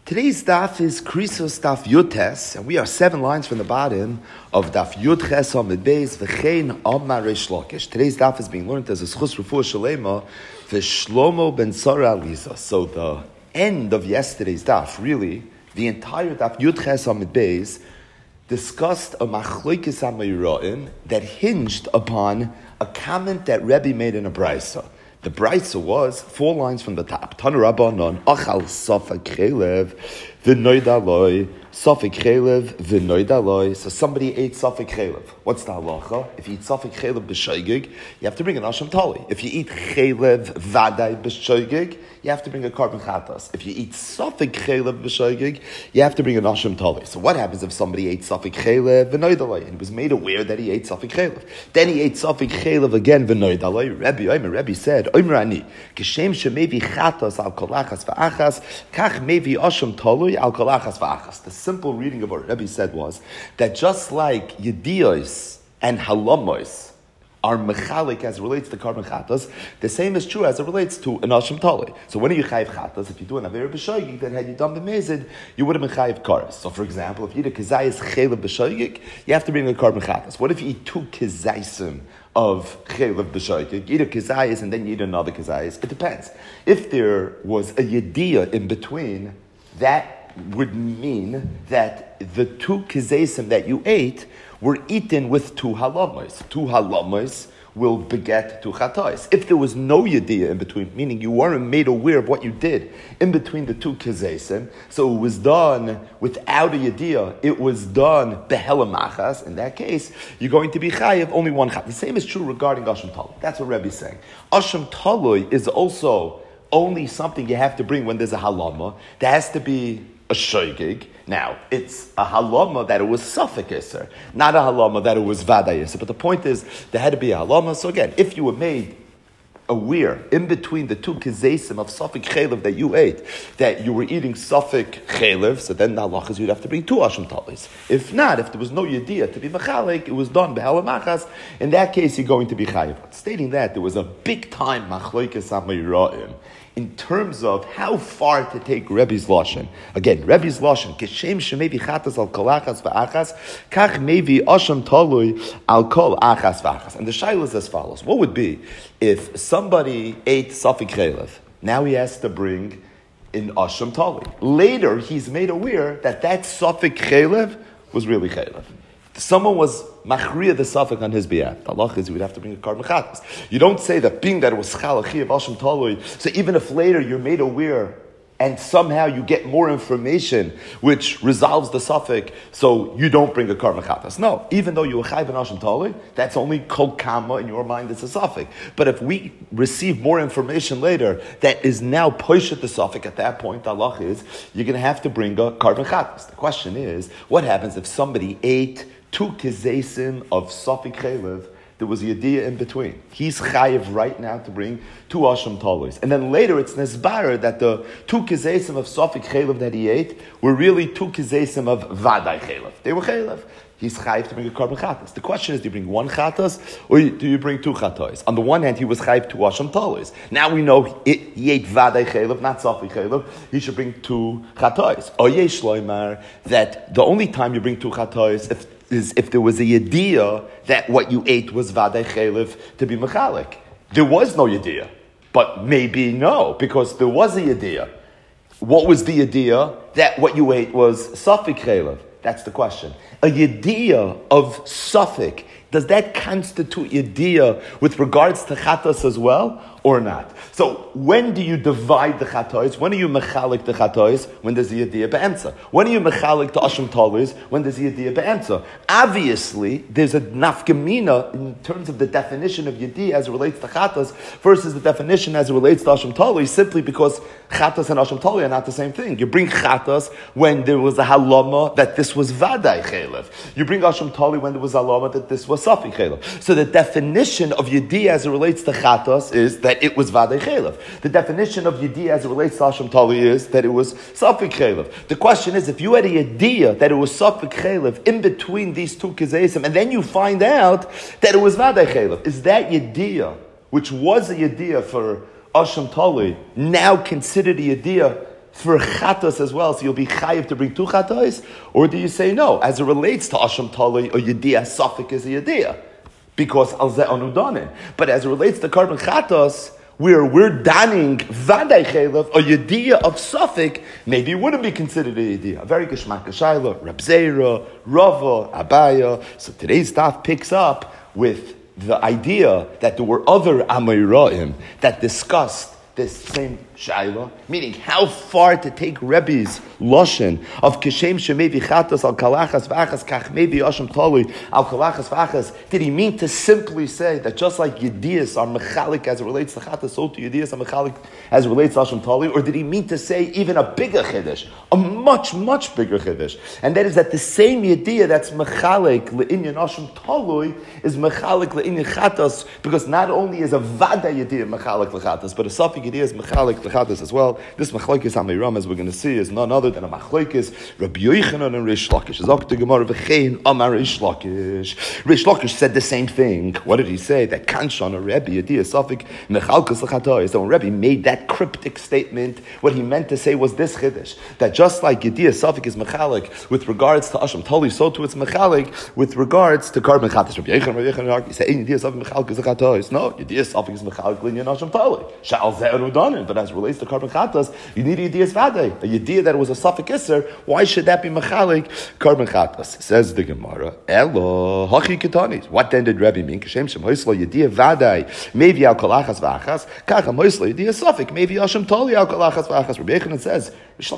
Today's daf is Krisos daf Yutes, and we are 7 lines from the bottom of daf Yutes Amid Beis V'chein Amar Reish Lakish. Today's daf is being learned as a schus refuah shalema v'Shlomo ben Tzara Aliza. So the end of yesterday's daf, really, the entire daf Yutes Amid Beis discussed a machlokes hamayraim that hinged upon a comment that Rebbe made in a brisa. The brisa was 4 lines from the top. Tanu Rabbanon, Achal Safek Chelev, V'noidaloi, Safek Chelev, V'noidaloi. So somebody ate Safek Chelev. What's the halacha? If you eat Safek Chelev b'shoigig, you have to bring an Asham Tali. If you eat Chelev Vadai b'shoigig, you have to bring a carbon chatas. If you eat Safek Chelev b'shoigig, you have to bring an Asham Tali. So what happens if somebody ate Safek Chelev, V'noidaloi, and he was made aware that he ate Safek Chelev? Then he ate Safek Chelev again, V'noidaloi. Rebbe said, Oimrani, Kishem shemevi chatas al kolachas v'achas, kach mevi asham talui al kolachas v'achas. The simple reading of what Rebbe said was that just like yediyos and halamos are mechalik as it relates to carbon chatas, the same is true as it relates to an asham talui. So when are you chayiv chatas? If you do an aver b'shoigig, then had you done b'mezid, you would have been chayiv karas. So for example, if you eat a kizayis chelev b'shoigig, you have to bring a carbon chatas. What if you eat 2 kizaysim of chelev b'shoigig? You eat a kizayis and then you eat another kizayis. It depends. If there was a yediyah in between, that would mean that the 2 kizaysim that you ate were eaten with 2 halamos. 2 halamos will beget 2 chatais. If there was no yediyah in between, meaning you weren't made aware of what you did in between the 2 kizaysim, so it was done without a yediyah, it was done behelamachas, in that case, you're going to be chayiv only 1 chat. The same is true regarding Asham Talui. That's what Rebbe is saying. Asham Talui is also only something you have to bring when there's a halama. There has to be a shoigig. Now, it's a halama that it was Safek Iser, not a halama that it was Vadai Iser. But the point is, there had to be a halama. So again, if you were made aware in between the 2 kizesim of Safek Chelev that you ate, that you were eating Safek Chelev, so then the halachas you'd have to bring 2 Asham Talis. If not, if there was no yediyah to be machalik, it was done behalamachas, in that case you're going to be chayiv. Stating that, there was a big time machlokes hamayraim in terms of how far to take Rebbe's lashon. Again, Rebbe's lashon, Keshem shemevi chatas al kol achas v'achas, kach mevi asham talui al kol achas v'achas. And the shaila is as follows. What would be if somebody ate Safek Chelev? Now he has to bring in asham talui. Later, he's made aware that Safek Chelev was really Chelev. Someone was machriya the Safek on his behalf. The halach is you would have to bring a carbon chatas. You don't say that being that it was chalachi of Asham Talui, so even if later you're made aware and somehow you get more information which resolves the Safek, so you don't bring a carbon chatas. No, even though you were chayv in Asham Talui, that's only kol kama in your mind, it's a Safek. But if we receive more information later that is now poshet the Safek, at that point the halach is you're going to have to bring a carbon chatas. The question is, what happens if somebody ate 2 kizesim of Safek Chelev, there was a yediyah in between. He's chayiv right now to bring 2 Asham Talis. And then later it's nesbarer that the 2 kizesim of Safek Chelev that he ate were really 2 kizesim of Vadai Chelev. They were Chelev. He's chayiv to bring a carbon chatas. The question is, do you bring 1 chatas or do you bring 2 chatas? On the one hand, he was chayiv 2 Asham Talis. Now we know he ate Vadai Chelev, not Safek Chelev. He should bring 2 chatas. Oyeh shloimar, that the only time you bring 2 chatas is if there was a yediyah that what you ate was Vadai Chelev to be mechalik. There was no yediyah, but maybe no, because there was a yediyah. What was the yediyah? That what you ate was Safek Chelev. That's the question. A yediyah of Safek, does that constitute yediyah with regards to chatas as well, or not? So when do you divide the chatos? When are you mechalik the chatos? When there's a yediyah be'emtza. When are you mechalik the asham talis? When there's a yediyah be'emtza. Obviously, there's a nafkamina in terms of the definition of yediyah as it relates to chatos versus the definition as it relates to asham talis, simply because chatos and asham talis are not the same thing. You bring chatos when there was a halama that this was vadai chelev. You bring asham talis when there was a halama that this was safek chelev. So the definition of yediyah as it relates to chatos is that it was vadai chelev. The definition of yediyah as it relates to Asham Tali is that it was Safek Chelev. The question is, if you had a yediyah that it was Safek Chelev in between these 2 kizesim, and then you find out that it was Vadai Chelev, is that yediyah, which was a yediyah for Asham Tali, now considered a yediyah for chatos as well, so you'll be chayiv to bring 2 chatos? Or do you say no, as it relates to asham talui or yediyah, suffik is a yediyah? Because al zeh anu danin. But as it relates to carbon chatos, where we're danning vaday chelev, a yediyah of suffik, maybe it wouldn't be considered a yediyah. A very geshmak shayla, Reb Zera, Rava, Abaya. So today's daf picks up with the idea that there were other Amoraim that discussed this same shayla, meaning how far to take Rebbe's lashon of kishem shemevi chatos al kalachas v'achas kach mevi asham talui al kalachas v'achas. Did he mean to simply say that just like yediyas are mechalik as it relates to chatos, so to yediyas are mechalik as it relates to asham talui? Or did he mean to say even a bigger chiddush, a much, much bigger chiddush? And that is that the same yediyah that's mechalik le'inyan asham talui is mechalik le'inyan chatos, because not only is a vada yediyah mechalik le'chatos, but a safik yediyah is mechalik lechatos as well. This machlokes Amiram, as we're going to see, is none other than a machlokes Rabbi Yochanan and Rish Lakish. Zok the Gemara v'chein Amar Rish Lakish. Rish Lakish said the same thing. What did he say? That Kanshan or Rebbe Yediyah Safik mechalkas lechatos. So when Rebbe made that cryptic statement, what he meant to say was this chiddush, that just like Yediyah Safik is mechalik with regards to Asham Tali, so too it's mechalik with regards to carbon chatos. Rabbi Yochanan, he said Yediyah Safik mechalkas lechatos. No, Yediyah Safik is mechalik l'inyan Asham Tali. Sha'al ze'eru danin. But as relates to carbon chatos, you need a yediyas vaday, a yediyah that was a suffik iser. Why should that be mechalik carbon chatos? Says the Gemara, Elo hachi ketanis. What then did Rebbe mean? Kashem shem hoisla yediyah vaday, maybe al kalachas v'achas, kacham hoisla yediyah suffik, maybe asham tali al kalachas v'achas. Rabbi Yochanan says,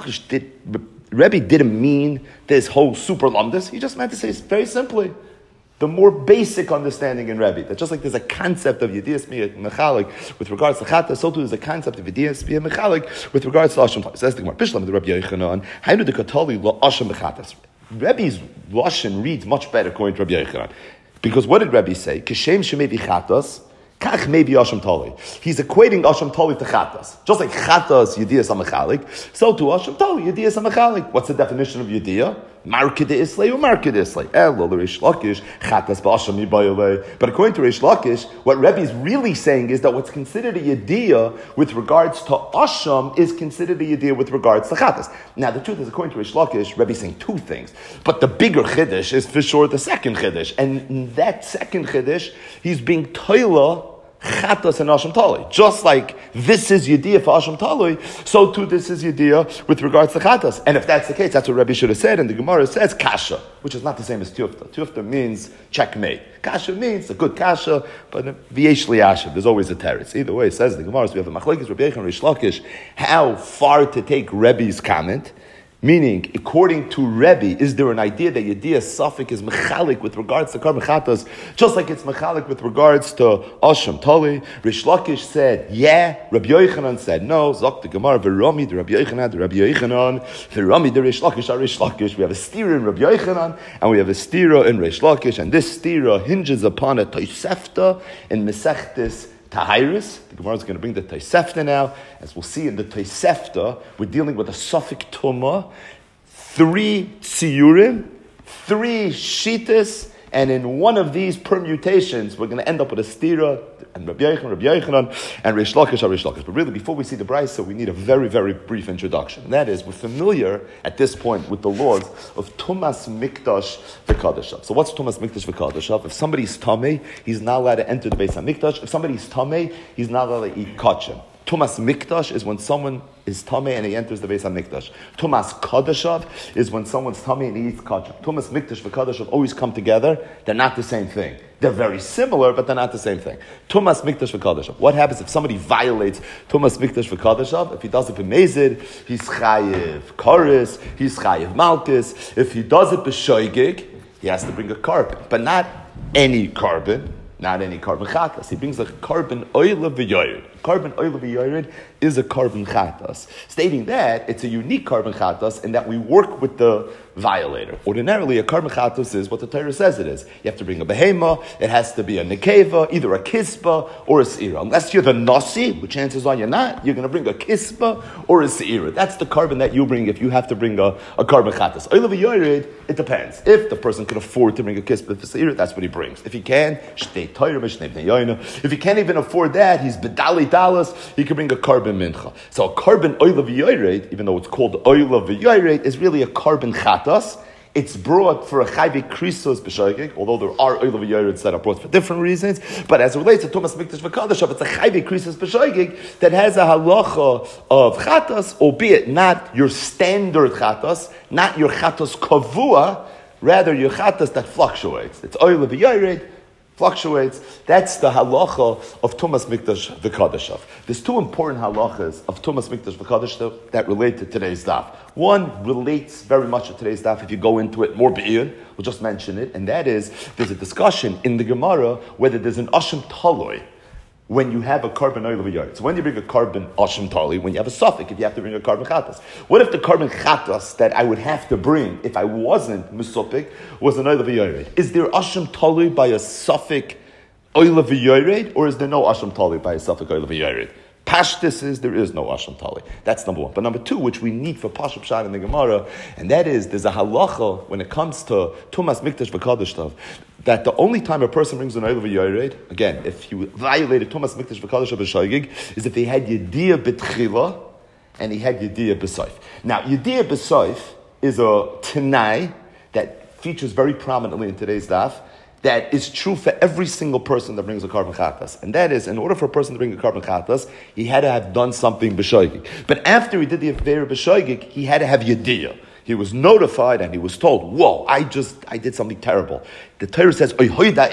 Rebbe didn't mean this whole super lumdus. He just meant to say very simply the more basic understanding in Rebbe, that just like there's a concept of Yediyas Mechalik with regards to Chata, so too there's a concept of Yediyas Mechalik with regards to Asham. Says the Gemara, Bishlam the Rabbi Yochanan, how do the Katali lo Asham Mechatas? Rebbe's Lashon reads much better according to Rabbi Yochanan. Because what did Rebbe say? Kishem shemevi Chatas, kach maybe Asham Tali. He's equating Asham Tali to Chatas. Just like Chatas Yediyas Mechalik, so too Asham Tali Yediyas Mechalik. What's the definition of Yediyah? Marked Islay or Marked Islay. Elo the Rish Lakish Chatas ba'asham yibayolei. But according to Rish Lakish, what Rebbe is really saying is that what's considered a yediyah with regards to asham is considered a yediyah with regards to chatas. Now the truth is, according to Rish Lakish, Rebbe is saying 2 things, but the bigger chiddush is for sure the second chiddush, and in that second chiddush, he's being toila Chatas and Asham Tali. Just like this is Yediyah for Asham Tali, so too this is Yediyah with regards to Chatas. And if that's the case, that's what Rebbe should have said, and the Gemara says Kasha, which is not the same as Tufta. Tufta means checkmate. Kasha means a good Kasha, but V'yesh Li'ashav, there's always a teretz. Either way, it says the Gemara, so we have a Machlekes, Rabbi Yochanan, Rish Lakish, how far to take Rebbe's comment. Meaning, according to Rebbe, is there an idea that Yediyah Safik is mechalik with regards to Karban Chatas, just like it's mechalik with regards to Asham Tali? Rish Lakish said, yeah. Rabbi Yochanan said, no. Zok the Gemara, V'rami, the Rabbi Yochanan, V'rami, the Rish Lakish, Rish Lakish. We have a stira in Rabbi Yochanan, and we have a stira in Rish Lakish, and this stira hinges upon a Tosefta in Mesechtes Tahiris. The Gemara is going to bring the Tosefta now. As we'll see in the Tosefta, we're dealing with a Safik Tumah, 3 Tziyurim, 3 Shitas, and in one of these permutations, we're going to end up with a Stira, and Rabbi Yochanan, and Rish Lakish, Rish Lakish. But really, before we see the Brisa, we need a very, very brief introduction. And that is, we're familiar at this point with the laws of Tumas Mikdash V'Kadashav. So what's Tumas Mikdash V'Kadashav? If somebody's Tameh, he's not allowed to enter the Beis HaMikdash. If somebody's Tameh, he's not allowed to eat kachim. Tumas Mikdash is when someone is Tameh and he enters the Beis HaMikdash. Tumas Kadashav is when someone's Tameh and he eats kachim. Tumas Mikdash V'Kadashav always come together. They're not the same thing. They're very similar, but they're not the same thing. Tumas Mikdash V'Kadashav. What happens if somebody violates Tumas Mikdash V'Kadashav? If he does it b'mezid, he's chayiv karis, he's chayiv malchus. If he does it b'shoigig, he has to bring a carbon, but not any carbon. Not any carbon chatas. He brings a carbon oil v'yored. Carbon oil v'yored is a carbon chatas, stating that it's a unique carbon chatas in that we work with the violator. Ordinarily, a carbon chatas is what the Torah says it is. You have to bring a behema, it has to be a nekeva, either a kispa or a seira. Unless you're the nasi, which chances are you're not, you're going to bring a kispa or a seira. That's the carbon that you bring if you have to bring a carbon chatas. Oil v'yored, it depends. If the person can afford to bring a kispa for seira, that's what he brings. If he can, if he can't even afford that, he's bedali dalas, he can bring a carbon carbon mincha. So a carbon oil of v'yored, even though it's called oil of v'yored, is really a carbon chatas. It's brought for a chayve krisos b'shoigig, although there are oil of v'yoreds that are brought for different reasons. But as it relates to Tumas Mikdash v'Kadashav, it's a chayve krisos b'shoigig that has a halacha of chatas, albeit not your standard chatas, not your chatas kavua, rather your chatas that fluctuates. It's oil of v'yored, fluctuates. That's the halacha of Tumas Mikdash v'Kadashav. There's two important halachas of Tumas Mikdash v'Kadashav that relate to today's daf. One relates very much to today's daf. If you go into it more be'ir, we'll just mention it, and that is, there's a discussion in the Gemara whether there's an asham taloi when you have a carbon oil of a yard. So when you bring a carbon asham taloi, when you have a suffix, if you have to bring a carbon chatas. What if the carbon chatas that I would have to bring if I wasn't misopik was an oil of a yard? Is there asham taloi by a suffix oil of a yard, or is there no asham taloi by a suffix oil of a yard? Pashtus is there is no asham tali. That's number one. But number two, which we need for Pashup Shad in the Gemara, and that is there's a halacha when it comes to Tumas Mikdash v'Kadashtav, that the only time a person brings an oil of a yored, again, if you violated Tumas Mikdash v'Kadashtav b'Shoigig, is if he had Yediyah b'Tchila and he had Yediyah b'Soif. Now, Yediyah b'Soif is a Tanai that features very prominently in today's daf, that is true for every single person that brings a carbon chatas. And that is, in order for a person to bring a carbon chatas, he had to have done something b'shoigig. But after he did the affair b'shoigig, he had to have yediyah. He was notified and he was told, whoa, I did something terrible. The Torah says, and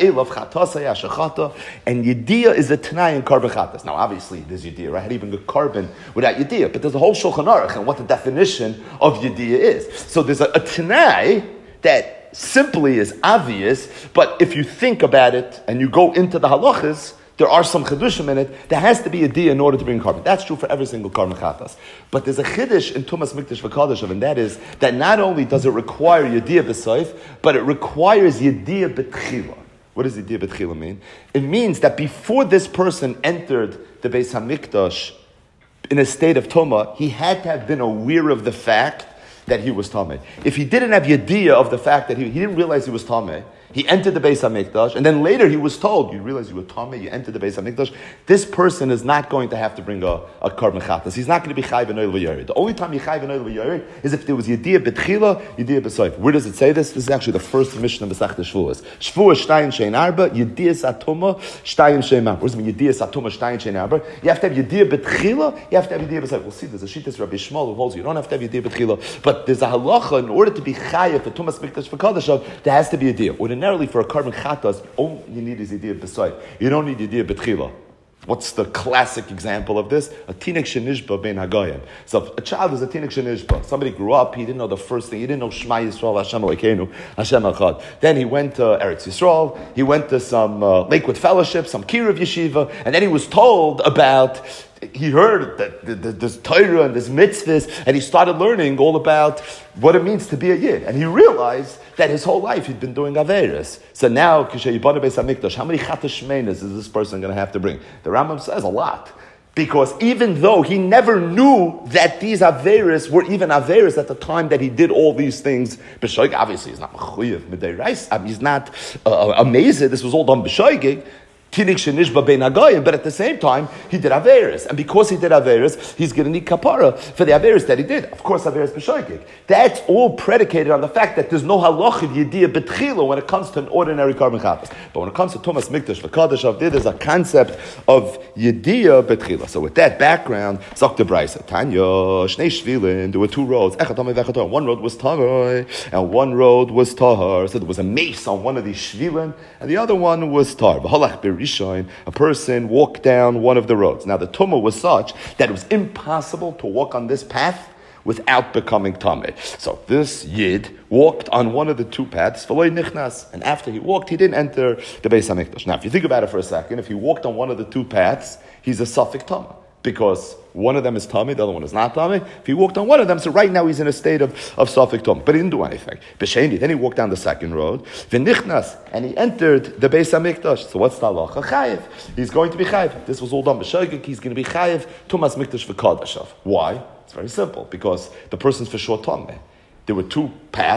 yediyah is a tanai in carbon chatas. Now, obviously, there's yediyah, right? How do you bring a carbon without yediyah? But there's a whole Shulchan Aruch and what the definition of yediyah is. So there's a tanai that simply is obvious, but if you think about it and you go into the halachas, there are some chidushim in it. There has to be a dia in order to bring carbon. That's true for every single carbon chatas. But there's a chiddush in Tumas Mikdash v'Kadashav, and that is that not only does it require yediyah b'soif, but it requires yediyah b'tchila. What does yediyah b'tchila mean? It means that before this person entered the Beis HaMikdash in a state of Tumah, he had to have been aware of the fact that he was Tameh. If he didn't have yediyah of the fact that he didn't realize he was Tameh, he entered the Beis HaMikdash, and then later he was told, you realize you were Tameh, you entered the Beis HaMikdash, this person is not going to have to bring a carbon chatas. He's not going to be chayv and oil v'yared. The only time you chayv and oil v'yared is if there was yediyah b'tchila, yediyah b'soif. Where does it say this? This is actually the first mission of Masechta Shvuos. Shvuos shtayin shein arba, yediyah satuma shtayin shein arba. What does it mean, yediyah satuma shtayin shein arba? You have to have yediyah b'tchila, you have to have yediyah b'soif. We'll see, there's a shittas Rabbi Shmuel who holds you don't have to have yediyah b'tchila, but there's a halacha, in order to be chayav for Tumas Mikdash v'Kadashav, there has to be yediyah. Ordinarily, for a carbon chatas, all you need is yediyah b'soif. You don't need yediyah b'tchila. What's the classic example of this? A tinek shenishba ben hagayim. So a child is a tinek shenishba. Somebody grew up, he didn't know the first thing. He didn't know Shema Yisrael, Hashem Elokeinu, Hashem Echad. Then he went to Eretz Yisrael. He went to some Lakewood Fellowship, some Kiruv Yeshiva, and then he was told about. He heard that there's Torah and there's mitzvahs, and he started learning all about what it means to be a Yid. And he realized that his whole life he'd been doing Averis. So now, Kishay Yibana Beis HaMikdash, how many Chatash Shmeinas is this person going to have to bring? The Rambam says a lot. Because even though he never knew that these Averis were even Averis at the time that he did all these things, B'shoigig, obviously he's not Mechuyev Midei Reis, he's not amazing, this was all done B'shoigig, but at the same time, he did Averis. And because he did Averis, he's going to need kapara for the Averis that he did. Of course, Averis b'shoigig. That's all predicated on the fact that there's no halach of yediyah b'tchila when it comes to an ordinary carbon chatas. But when it comes to Tumas Mikdash v'Kadashav, there's a concept of yediyah b'tchila. So with that background, Zok de Braisa, Tanya, Shnei Shvilin, there were two roads. One road was Tahar, and one road was Tahar. So there was a mace on one of these Shvilin, and the other one was Tahar. A person walked down one of the roads. Now the tumah was such that it was impossible to walk on this path without becoming tameh. So this yid walked on one of the two paths, and after he walked, he didn't enter the Beis HaMikdash. Now if you think about it for a second, if he walked on one of the two paths, he's a suffix tameh. Because one of them is Tameh, the other one is not Tameh. If he walked on one of them, so right now he's in a state of Safek Tameh. But he didn't do anything. B'Sheni, then he walked down the second road. V'nichnas, and he entered the Beis HaMikdash. So what's the halacha? Chayev. He's going to be Chayev. This was all done b'Shoigig. He's going to be Chayev. Tumas Mikdash v'Kadashav. Why? It's very simple. Because the person's for sure Tameh. There were two paths.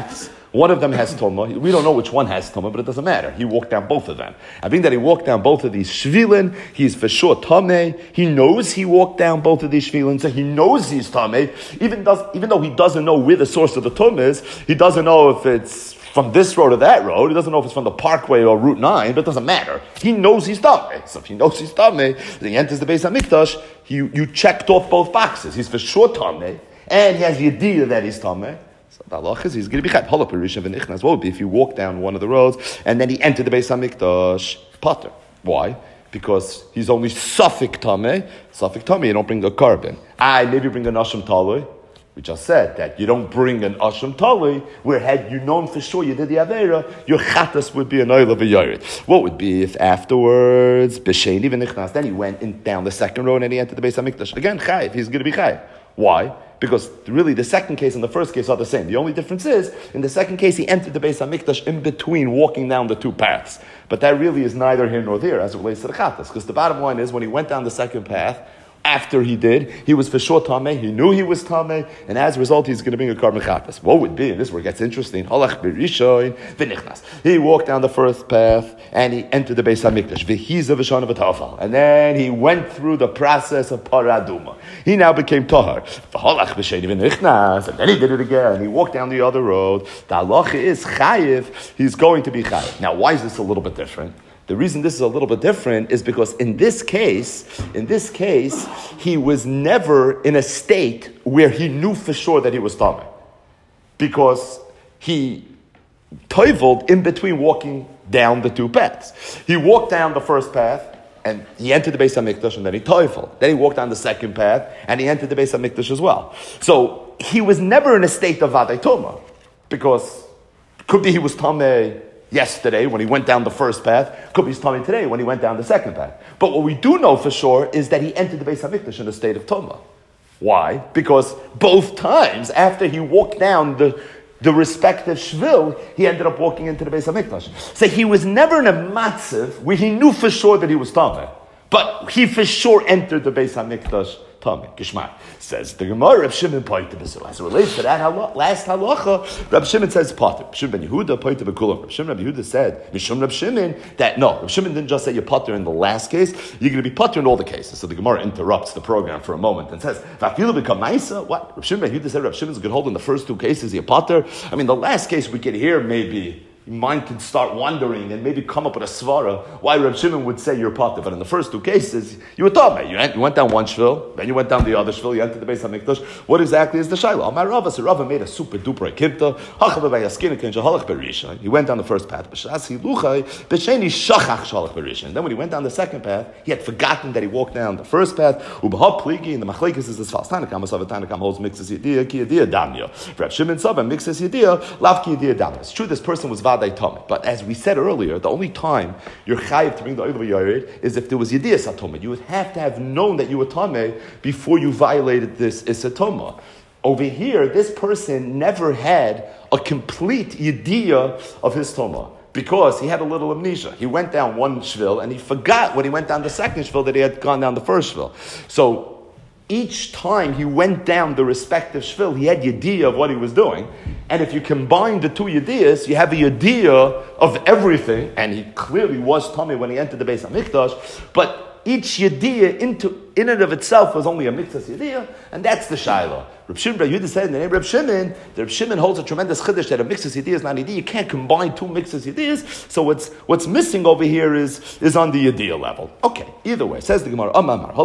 One of them has Tumah. We don't know which one has Tumah, but it doesn't matter. He walked down both of them. I think that he walked down both of these Shvilin. He's for sure Tameh. He knows he walked down both of these Shvilin, so he knows he's Tameh. Even though he doesn't know where the source of the Tumah is, he doesn't know if it's from this road or that road. He doesn't know if it's from the Parkway or Route 9, but it doesn't matter. He knows he's Tameh. So if he knows he's Tameh, then he enters the Beis HaMikdash, you checked off both boxes. He's for sure Tameh, and he has the idea that he's Tameh. So the halach is he's going to be chayv. Halach perisha v'nichnas. What would be if you walk down one of the roads and then he entered the Beis HaMikdash? Potter. Why? Because he's only Safik Tameh. Safik Tameh, you don't bring a carbon. Maybe bring an Asham Talui. We just said that you don't bring an Asham Talui, where had you known for sure you did the Aveira, your Chatas would be an oil of a Yored. What would be if afterwards, B'Sheni v'nichnas, then he went down the second road and he entered the Beis HaMikdash? Again, chayv, he's going to be chayv. Why? Because really the second case and the first case are the same. The only difference is, in the second case, he entered the Beis HaMikdash in between walking down the two paths. But that really is neither here nor there as it relates to the Chatas. Because the bottom line is, when he went down the second path, after he did, he was for sure Tameh, he knew he was Tameh, and as a result, he's going to bring a carbon chatas. What would be, and this is where it gets interesting, Halach berishoin v'nichnas. He walked down the first path, and he entered the Beis HaMikdash, v'hiza v'shana v'tafal, and then he went through the process of paraduma. He now became Tahar. Halach b'sheni v'nichnas, and then he did it again, he walked down the other road. The halacha is chayiv, he's going to be chayiv. Now, why is this a little bit different? The reason this is a little bit different is because in this case, he was never in a state where he knew for sure that he was Tameh. Because he toiveled in between walking down the two paths. He walked down the first path, and he entered the Beis HaMikdash, and then he toiveled. Then he walked down the second path, and he entered the Beis HaMikdash as well. So he was never in a state of Vadei Toma, because could be he was Tameh yesterday when he went down the first path, could be Tameh today when he went down the second path. But what we do know for sure is that he entered the Beis HaMikdash in a state of Toma. Why? Because both times after he walked down the respective shvil, he ended up walking into the Beis HaMikdash. So he was never in a matziv where he knew for sure that he was Tameh. But he for sure entered the Beis HaMikdash Tameh. Gishmak. Says the Gemara, Reb Shimon pointed to as it relates to that last halacha, Reb Shimon says potter. Reb Shimon ben Yehuda pointed to Bekulam. Reb Shimon ben Yehuda said, Mishum Reb Shimon, that no, Reb Shimon didn't just say you're potter in the last case, you're going to be potter in all the cases. So the Gemara interrupts the program for a moment and says, Vafilu become Maisa? What? Reb Shimon ben Yehuda said Reb Shimon's going to hold in the first two cases, you're potter. I mean, the last case we could hear maybe your mind could start wandering and maybe come up with a svara why Reb Shimon would say you're potter. But in the first two cases, you were Tameh. You went down one shvil, then you went down the other shvil, you entered the Beis HaMikdash. What exactly is the shayla? Amar Rava, so Rava made a super duper ekimta. He went down the first path. Then when he went down the second path, he had forgotten that he walked down the first path. And the machlekes is as follows. Tanakam holds mixes yediyah, ki yediyah damya. Reb Shimon Saba mixes yediyah, lav ki yediyah damya. It's true this person was Vadei Tameh. But as we said earlier, the only time you're chayiv to bring the oil of a yored is if there was Yediyah Satomah. You would have to have known that you were Tameh before you violated this Isatoma. Over here, this person never had a complete Yediyah of his Toma, because he had a little amnesia. He went down one shvil and he forgot when he went down the second shvil that he had gone down the first shvil. So each time he went down the respective shvil, he had yediyah of what he was doing. And if you combine the two yediyahs, you have a yediyah of everything. And he clearly was Tameh when he entered the Beis HaMikdash. But each yediyah in and of itself was only a mitzvah yediyah, and that's the shayla. Reb Shimon ben Yehuda said in the name of Reb Shimon, the Reb Shimon holds a tremendous chiddush that a mixus yediyah is not yediyah. You can't combine two mixus yediyahs. So what's missing over here is on the yediyah level. Okay, either way, says the Gemara,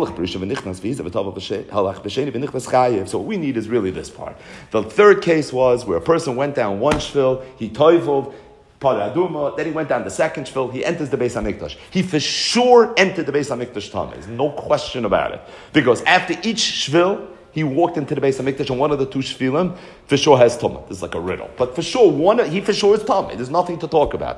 so what we need is really this part. The third case was where a person went down one shvil, he toiveled, Paraduma, then he went down the second shvil, he enters the Beis HaMikdash. He for sure entered the Beis HaMikdash Tameh. There's no question about it. Because after each shvil, he walked into the Beis HaMikdash, and one of the two shvilim for sure has Tumah. This is like a riddle. But for sure, he for sure is Tameh. There's nothing to talk about.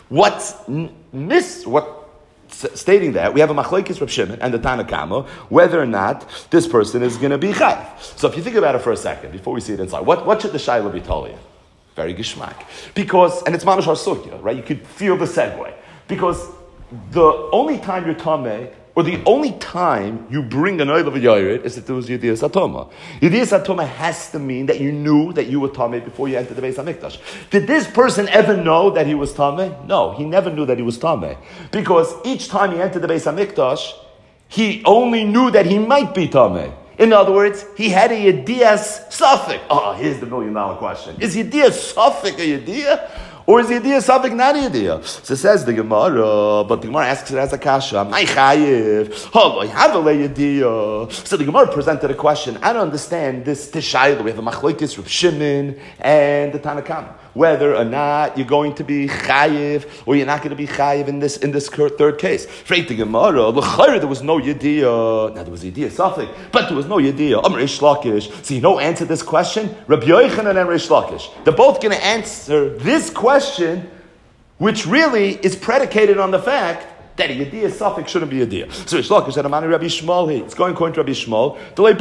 Stating that, we have a machlekes Reb Shimon and the Tanakama, whether or not this person is going to be chayv. So if you think about it for a second, before we see it inside, what should the shayla be telling you? Very gishmak. Because, and it's mamash harsukya, right? You could feel the segue. Because the only time you're tameh or the only time you bring an oil of a yored is if there was Yediyah Satoma. Yediyah Satoma has to mean that you knew that you were Tameh before you entered the Beis HaMikdash. Did this person ever know that he was Tameh? No, he never knew that he was Tameh. Because each time he entered the Beis HaMikdash, he only knew that he might be Tameh. In other words, he had a Yediyah Safek. Oh, here's the $1 million question. Is Yediyah Safek a Yediyah? Or is the idea something not an idea? So says the Gemara, but the Gemara asks it as a kasha. My chayiv, I have a idea. So the Gemara presented a question. I don't understand this shayla. We have a machlokes Reb Shimon and the Tanna Kama, whether or not you're going to be chayiv or you're not going to be chayiv in this third case. Freit the Gemara, there was no yediyah. Now there was yediyah something, but there was no yediyah. Reish Lakish. So you know, answer this question. Rabbi Yochanan and Reish Lakish. They're both going to answer this question, which really is predicated on the fact that a Yediyah suffix shouldn't be a Yediyah. So Reish Lakish said, Amani Rabbi Shmuel, it's going according to Rabbi Shmuel.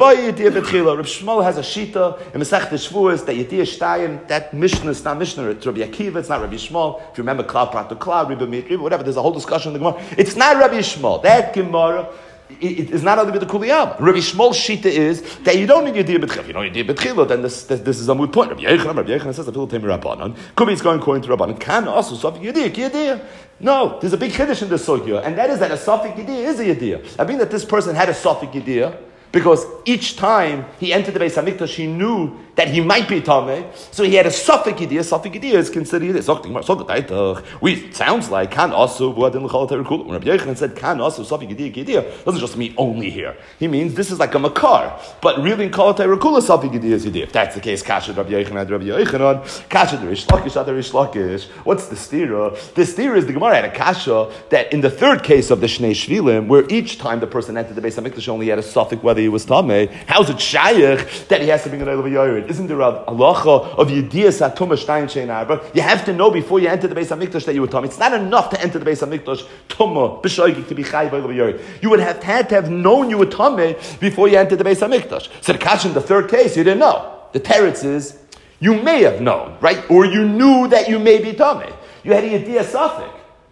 Rabbi Shmuel has a shita in Masechet Shavuos that Yediyah Shtayim, that Mishnah is not Mishnah, it's Rabbi Akiva, it's not Rabbi Shmuel. If you remember Klal Prat Klal, Rabbi Mitri, whatever, there's a whole discussion in the Gemara. It's not Rabbi Shmuel. That Gemara, it is not only with the Kuliyam. Rabbi Shmuel's shita is that you don't need Yediyah B'tchila. If you don't need Yediyah B'tchila, then this is a moot point. Rabbi Yochanan says, "Afilu Teimer Rabbanon." Could be it's going according to Rabbanon. Can also Safik Yediyah. No, there's a big chiddush in this sugya, and that is that a Safik Yediyah is a Yediyah. I mean that this person had a Safik Yediyah because each time he entered the Beis HaMikdash, he knew that he might be Tameh, so he had a Safik Yediyah. Safik Yediyah is considered Yediyah. It sounds like Kan Asu when Rabbi Yochanan said Kan Asu Safik Yediyah doesn't just mean only here. He means this is like a makar, but really in Kol Teirukula Safik Yediyah is Yediyah. If that's the case, Kasha Rabbi Yochanan, Kasha Rish Lakish. What's the stira? The stira is the Gemara had a Kasha that in the third case of the Shnei Shvilim, where each time the person entered the Beis HaMikdash only had a Safik whether he was Tameh, how's it Shayach that he has to bring an Oil of a Yored? Isn't there a halacha of Yediyah Satuma Shtein Shein Arba? You have to know before you enter the Beis HaMikdash that you were Tameh. It's not enough to enter the Beis HaMikdash Tuma b'shoigik to be Chayiv Oil of a Yored. You would have had to have known you were Tameh before you entered the Beis HaMikdash. So the Kash in the third case, you didn't know. The teretz is you may have known, right? Or you knew that you may be Tameh. You had a Yediyah Safek.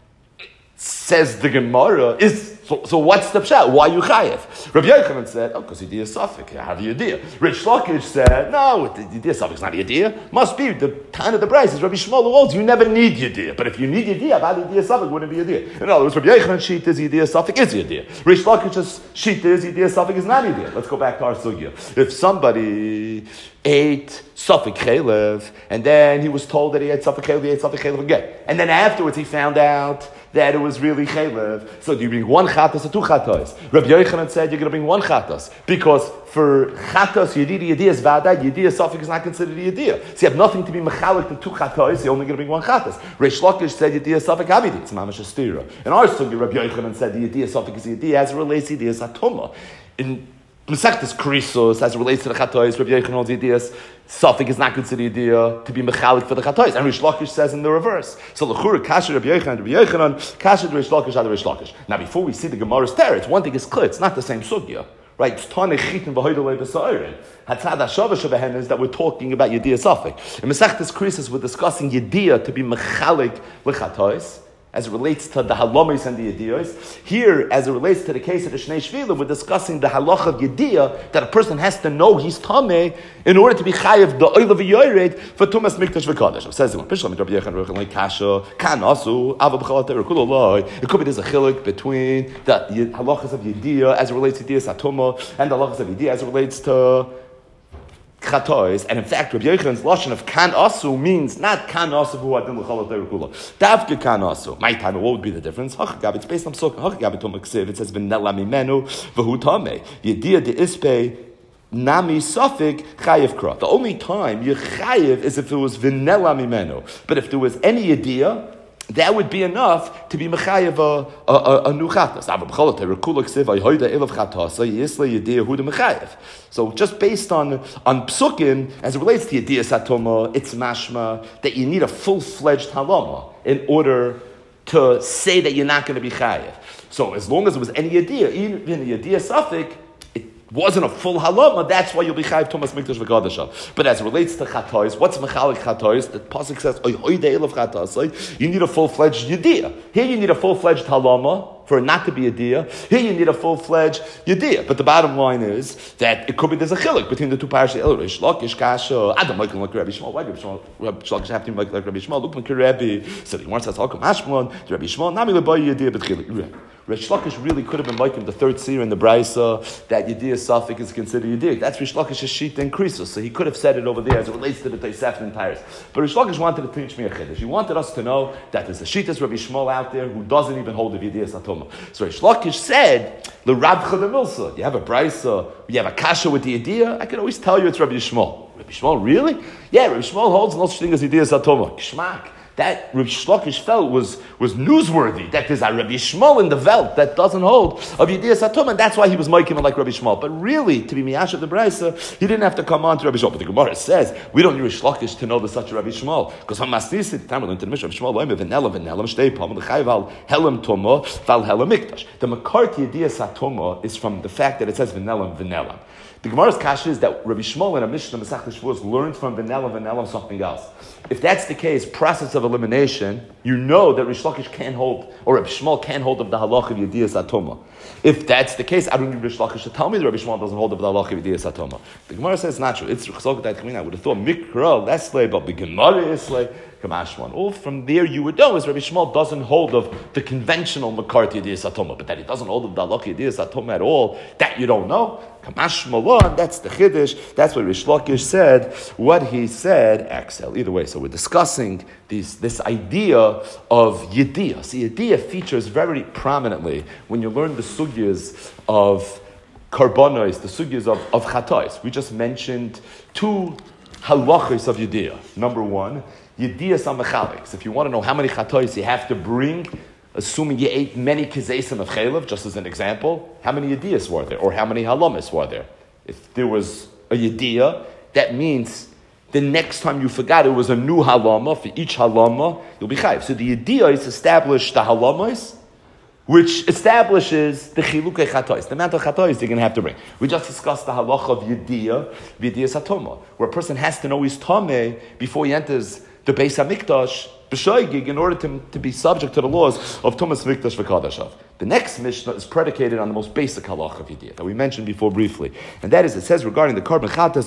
Says the Gemara, so what's the pshat? Why you chayev? Rabbi Yochanan said, because Yediyah Safek, I have Yediyah. Reish Lakish said, no, Yediyah Safek is not Yediyah. Must be the time of the price is Rabbi Shmuel who holds you never need Yediyah. But if you need Yediyah, about Yediyah Safek wouldn't be Yediyah. In other words, Rabbi Yochanan's sheet is Yediyah Safek is Yediyah. Reish Lakish's sheet is Yediyah Safek is not Yediyah. Let's go back to our sugya. If somebody ate Safek Chelev, and then he was told that he had Safek Chelev again, and then afterwards he found out that it was really Chelev. So do you bring one chatas or two chatas? Rabbi Yochanan said you're going to bring one chatas because for chatas Yediyah is vada, Yediyah Safek is not considered a Yediyah. So you have nothing to be mechalik to two chatas. You're only going to bring one chatas. Reish Lakish said Yediyah Safek Havidi. It's mamash astira. In our sugi, Rabbi Yochanan said the Yediyah Safek is Yediyah as it relates to Yediyah Satoma. In Masechtas Krisos, as it relates to the Chatois, Rabbi Yochanan Yediyah Safek is not considered Yediyah to be mechalik for the Chatois. And Reish Lakish says in the reverse. So L'chura, Kasher Rabbi Yochanan, Kasher Reish Lakish, Ad Reish Lakish. Now before we see the Gemara's teretz, one thing is clear, it's not the same sugya. Right? It's Tanei Chitin V'Hoydolei B'Sa'arin. Hatzad HaShavah Shebehen is that we're talking about Yediyah Safek. In Masechtas Krisos, we're discussing Yediyah to be mechalik l'Chatois, as it relates to the halamis and the yediyos. Here, as it relates to the case of the Shnei Shvilim, we're discussing the halach of yediyah, that a person has to know he's tameh in order to be chayiv the oil of a yored for tumas mikdash v'kadosh. It says, it could be there's a chiluk between the halachas of yediyah as it relates to yediyah satuma and the halachas of yediyah as it relates to Chatois, and in fact, Rabbi Yochanan's lashon of kan asu means not kan asu who adin l'chalot teirukula. Davke kan asu. My time, what would be the difference? Hachagav, it's based on psukim. Hachagav tom ksiv. It says v'nela mimenu v'hu tamei. Yediyah de ispe nami safik chayiv kra. The only time you chayiv is if it was v'nela mimenu. But if there was any yediyah, that would be enough to be mechayev a new chatas. So just based on psukim, as it relates to Yediyah Satoma, it's mashma that you need a full-fledged halama in order to say that you're not going to be chayev. So as long as it was any Yediyah, even a Yediyah Safik, wasn't a full halama, that's why you'll be chayiv Thomas Mikdash v'Gadasha. But as it relates to chatois, what's mechalik chatois? The pasuk says, you need a full-fledged yediyah. Here you need a full-fledged halama for it not to be a dia. Here you need a full-fledged yediyah. But the bottom line is that it could be there's a chiluk between the two parashas. Rish Lakish kasha. Adam like Rabbi Shmuel. Why Rabbi Lakish have to like Rabbi Shmuel? Look like Rabbi. So he wants us to come Ashmon. Rabbi Shmuel. Nami lebayi yediyah but chiluk. Rish Lakish really could have been like him the third seer in the Brisa that yediyah safik is considered yediyah. That's Rish Lakish's sheet and krisus. So he could have said it over there as it relates to the Tosefet and Tyrus. But Rish Lakish wanted to teach me a chiddush. He wanted us to know that there's a Shittas Rabbi Shmuel out there who doesn't even hold the Yediyas Atoma. So Rish Lakish said, "The Rabcha the Milsa. You have a Brisa, you have a Kasha with the Yediyah. I can always tell you it's Rabbi Shmuel. Rabbi Shmuel, really? Yeah, Rabbi Shmuel holds no such thing as Yediyas Atoma. Kishmak." That Rabbi Shlokish felt was newsworthy. That there's a Rabbi Shmuel in the Welt that doesn't hold of Yediyas Atum, and that's why he was making it like Rabbi Shmuel. But really, to be Miyash of the Brisa, he didn't have to come on to Rabbi Shmuel. But the Gemara says we don't need Rabbi Shlokish to know there's such a Rabbi Shmuel because Hamasnisi the time we learned to the Mishnah Rabbi Shmuel loyme v'nelam shtei palm l'chayval helam tomo val helam mikdash. The Makarti Yediyas Atuma is from the fact that it says v'nelam. The Gemara's kasha is that Rabbi Shmuel in a Mishnah Masech Shavuos learned from v'nelam something else. If that's the case, process of elimination, you know that Rish Lakish can't hold, or Rabbi Shmuel can't hold of the halach of Yediyas Atoma. If that's the case, I don't need Rish Lakish to tell me that Rabbi Shmuel doesn't hold of the halach of Yediyas Atoma. The Gemara says it's not true. It's Chesok that I would have thought Mikra, that's slay, but the Gemara is slay. Kamashwan. All from there you would know is Rabbi Shmuel doesn't hold of the conventional Makarti Yediyas Atoma, but that he doesn't hold of the halach Yediyas Atoma at all, that you don't know. Kamashmalon, that's the Chiddush. That's what Rish Lakish said. What he said, Axel. Either way, so we're discussing this idea of Yediyah. See, Yediyah features very prominently when you learn the sugyas of karbonos, the sugyas of chatois. We just mentioned two halachos of Yediyah. Number one, Yediyah samachalik. If you want to know how many chatois you have to bring, assuming you ate many kizesim of chaylev, just as an example, how many yediyas were there, or how many halamas were there? If there was a yediyah, that means the next time you forgot it was a new halama. For each halama, you'll be chayiv. So the yediyah is established the halamas, which establishes the chilukei chatois, the amount of chatois they're going to have to bring. We just discussed the halacha of yediyah, yediyah satoma, where a person has to know his tameh before he enters the Beis HaMikdash, b'shoigig, in order to be subject to the laws of Tumas Mikdash v'Kadashav. The next Mishnah is predicated on the most basic halach of Yediyah that we mentioned before briefly, and that is, it says regarding the korban chatas,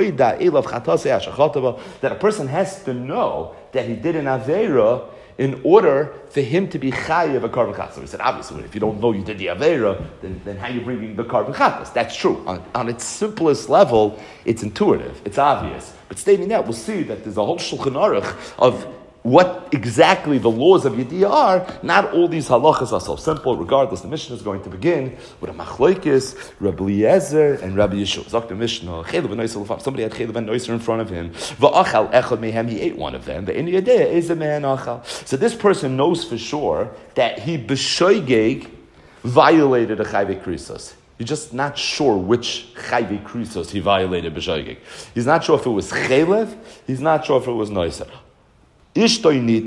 that a person has to know that he did an aveira in order for him to be chayiv a korban chatas. So we said, obviously, if you don't know you did the aveira, then how are you bringing the korban chatas? That's true. On its simplest level, it's intuitive, it's obvious. But stating that, we'll see that there's a whole Shulchan Aruch of what exactly the laws of Yediyah are. Not all these halachas are so simple. Regardless, the Mishnah is going to begin with a machlokes, Rabbi Eliezer and Rabbi Yeshua. Zok the Mishnah, somebody had chaylev and noiser in front of him. Va'achal echad mehem, he ate one of them. The in Yediyah is a man achal. So this person knows for sure that he b'shoigeg violated a chayvei krisos. You're just not sure which chayvei krisos he violated b'shoigeg. He's not sure if it was chaylev. He's not sure if it was noiser. His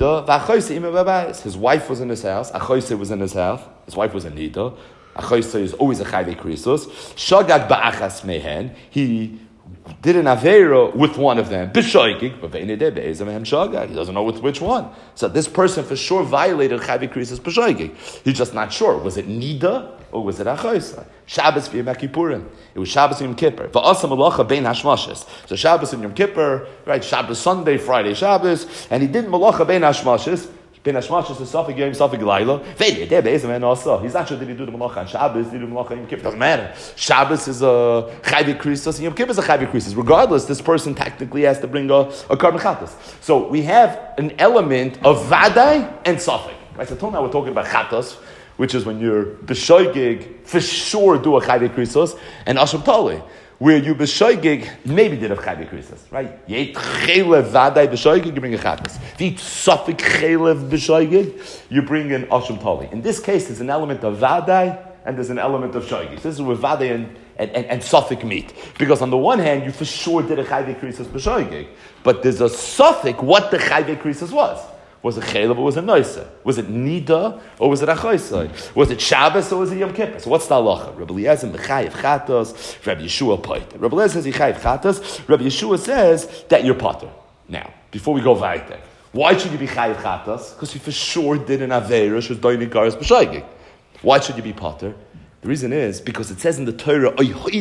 wife was in his house. Achoise was in his house. His wife was a nida. Achoise is always a chayvei krisos. Shagag ba'achas mehen. He did an aveira with one of them. B'shoigig, but he doesn't know with which one. So this person for sure violated chayvei krisos b'shoigig. He's just not sure. Was it nida or was it achoise? Shabbos v'Yom Kippurim. It was Shabbos and Yom Kippur. V'asam malacha bein hashmashes. So Shabbos and Yom Kippur, right? Shabbos Sunday, Friday Shabbos, and he did malacha bein hashmashes. Bein hashmashes is Safik Yom, Safik Laila. Ve'yedeh be'ezem and also. He's not sure did he do the malacha on Shabbos, did he do the malacha on Yom Kippur? Doesn't matter. Shabbos is a chayvei krisos, and Yom Kippur is a chayvei krisos. Regardless, this person technically has to bring a korban chatas. So we have an element of vadai and Safik. Right? So until now we're talking about chatas, which is when you're b'shoigig, for sure do a chayvei krisos, and asham tali, where you b'shoigig maybe did a chayvei krisos, right? You ate chaylev vadai b'shoigig, you bring a chatas. If you eat safik chaylev b'shoigig, you bring in asham tali. In this case, there's an element of vadai and there's an element of shoigig. This is where vadai and safik meet. Because on the one hand, you for sure did a chayvei krisos b'shoigig, but there's a safik what the chayvei krisos was. Was it chaylev or was it noisa? Was it nida or was it achoisai? Was it Shabbos or was it Yom Kippur? So what's the halacha? Rabbi Eliezer mechayev chatos, Rabbi Yeshua poiter. Rabbi Eliezer says he chayev chatos. Rabbi Yeshua says that you're potter. Now, before we go weiter, why should you be chayev chatos? Because you for sure did an aveira, which was doinik garas b'shoigig. Why should you be potter? The reason is because it says in the Torah,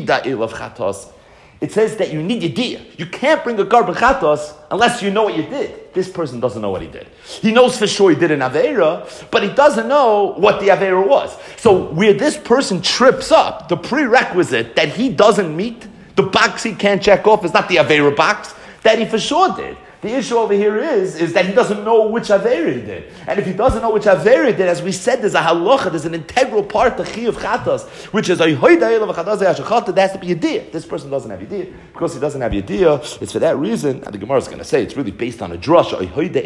it says that you need yediyah. You can't bring a korban chatos unless you know what you did. This person doesn't know what he did. He knows for sure he did an aveira, but he doesn't know what the aveira was. So where this person trips up, the prerequisite that he doesn't meet, the box he can't check off is not the aveira box that he for sure did. The issue over here is that he doesn't know which Aveira he did. And if he doesn't know which Aveira he did, as we said, there's a halacha, there's an integral part, the chi of chatas, which is, there has to be yediyah. This person doesn't have yediyah. Because he doesn't have yediyah, it's for that reason, and the Gemara is going to say, it's really based on a drasha.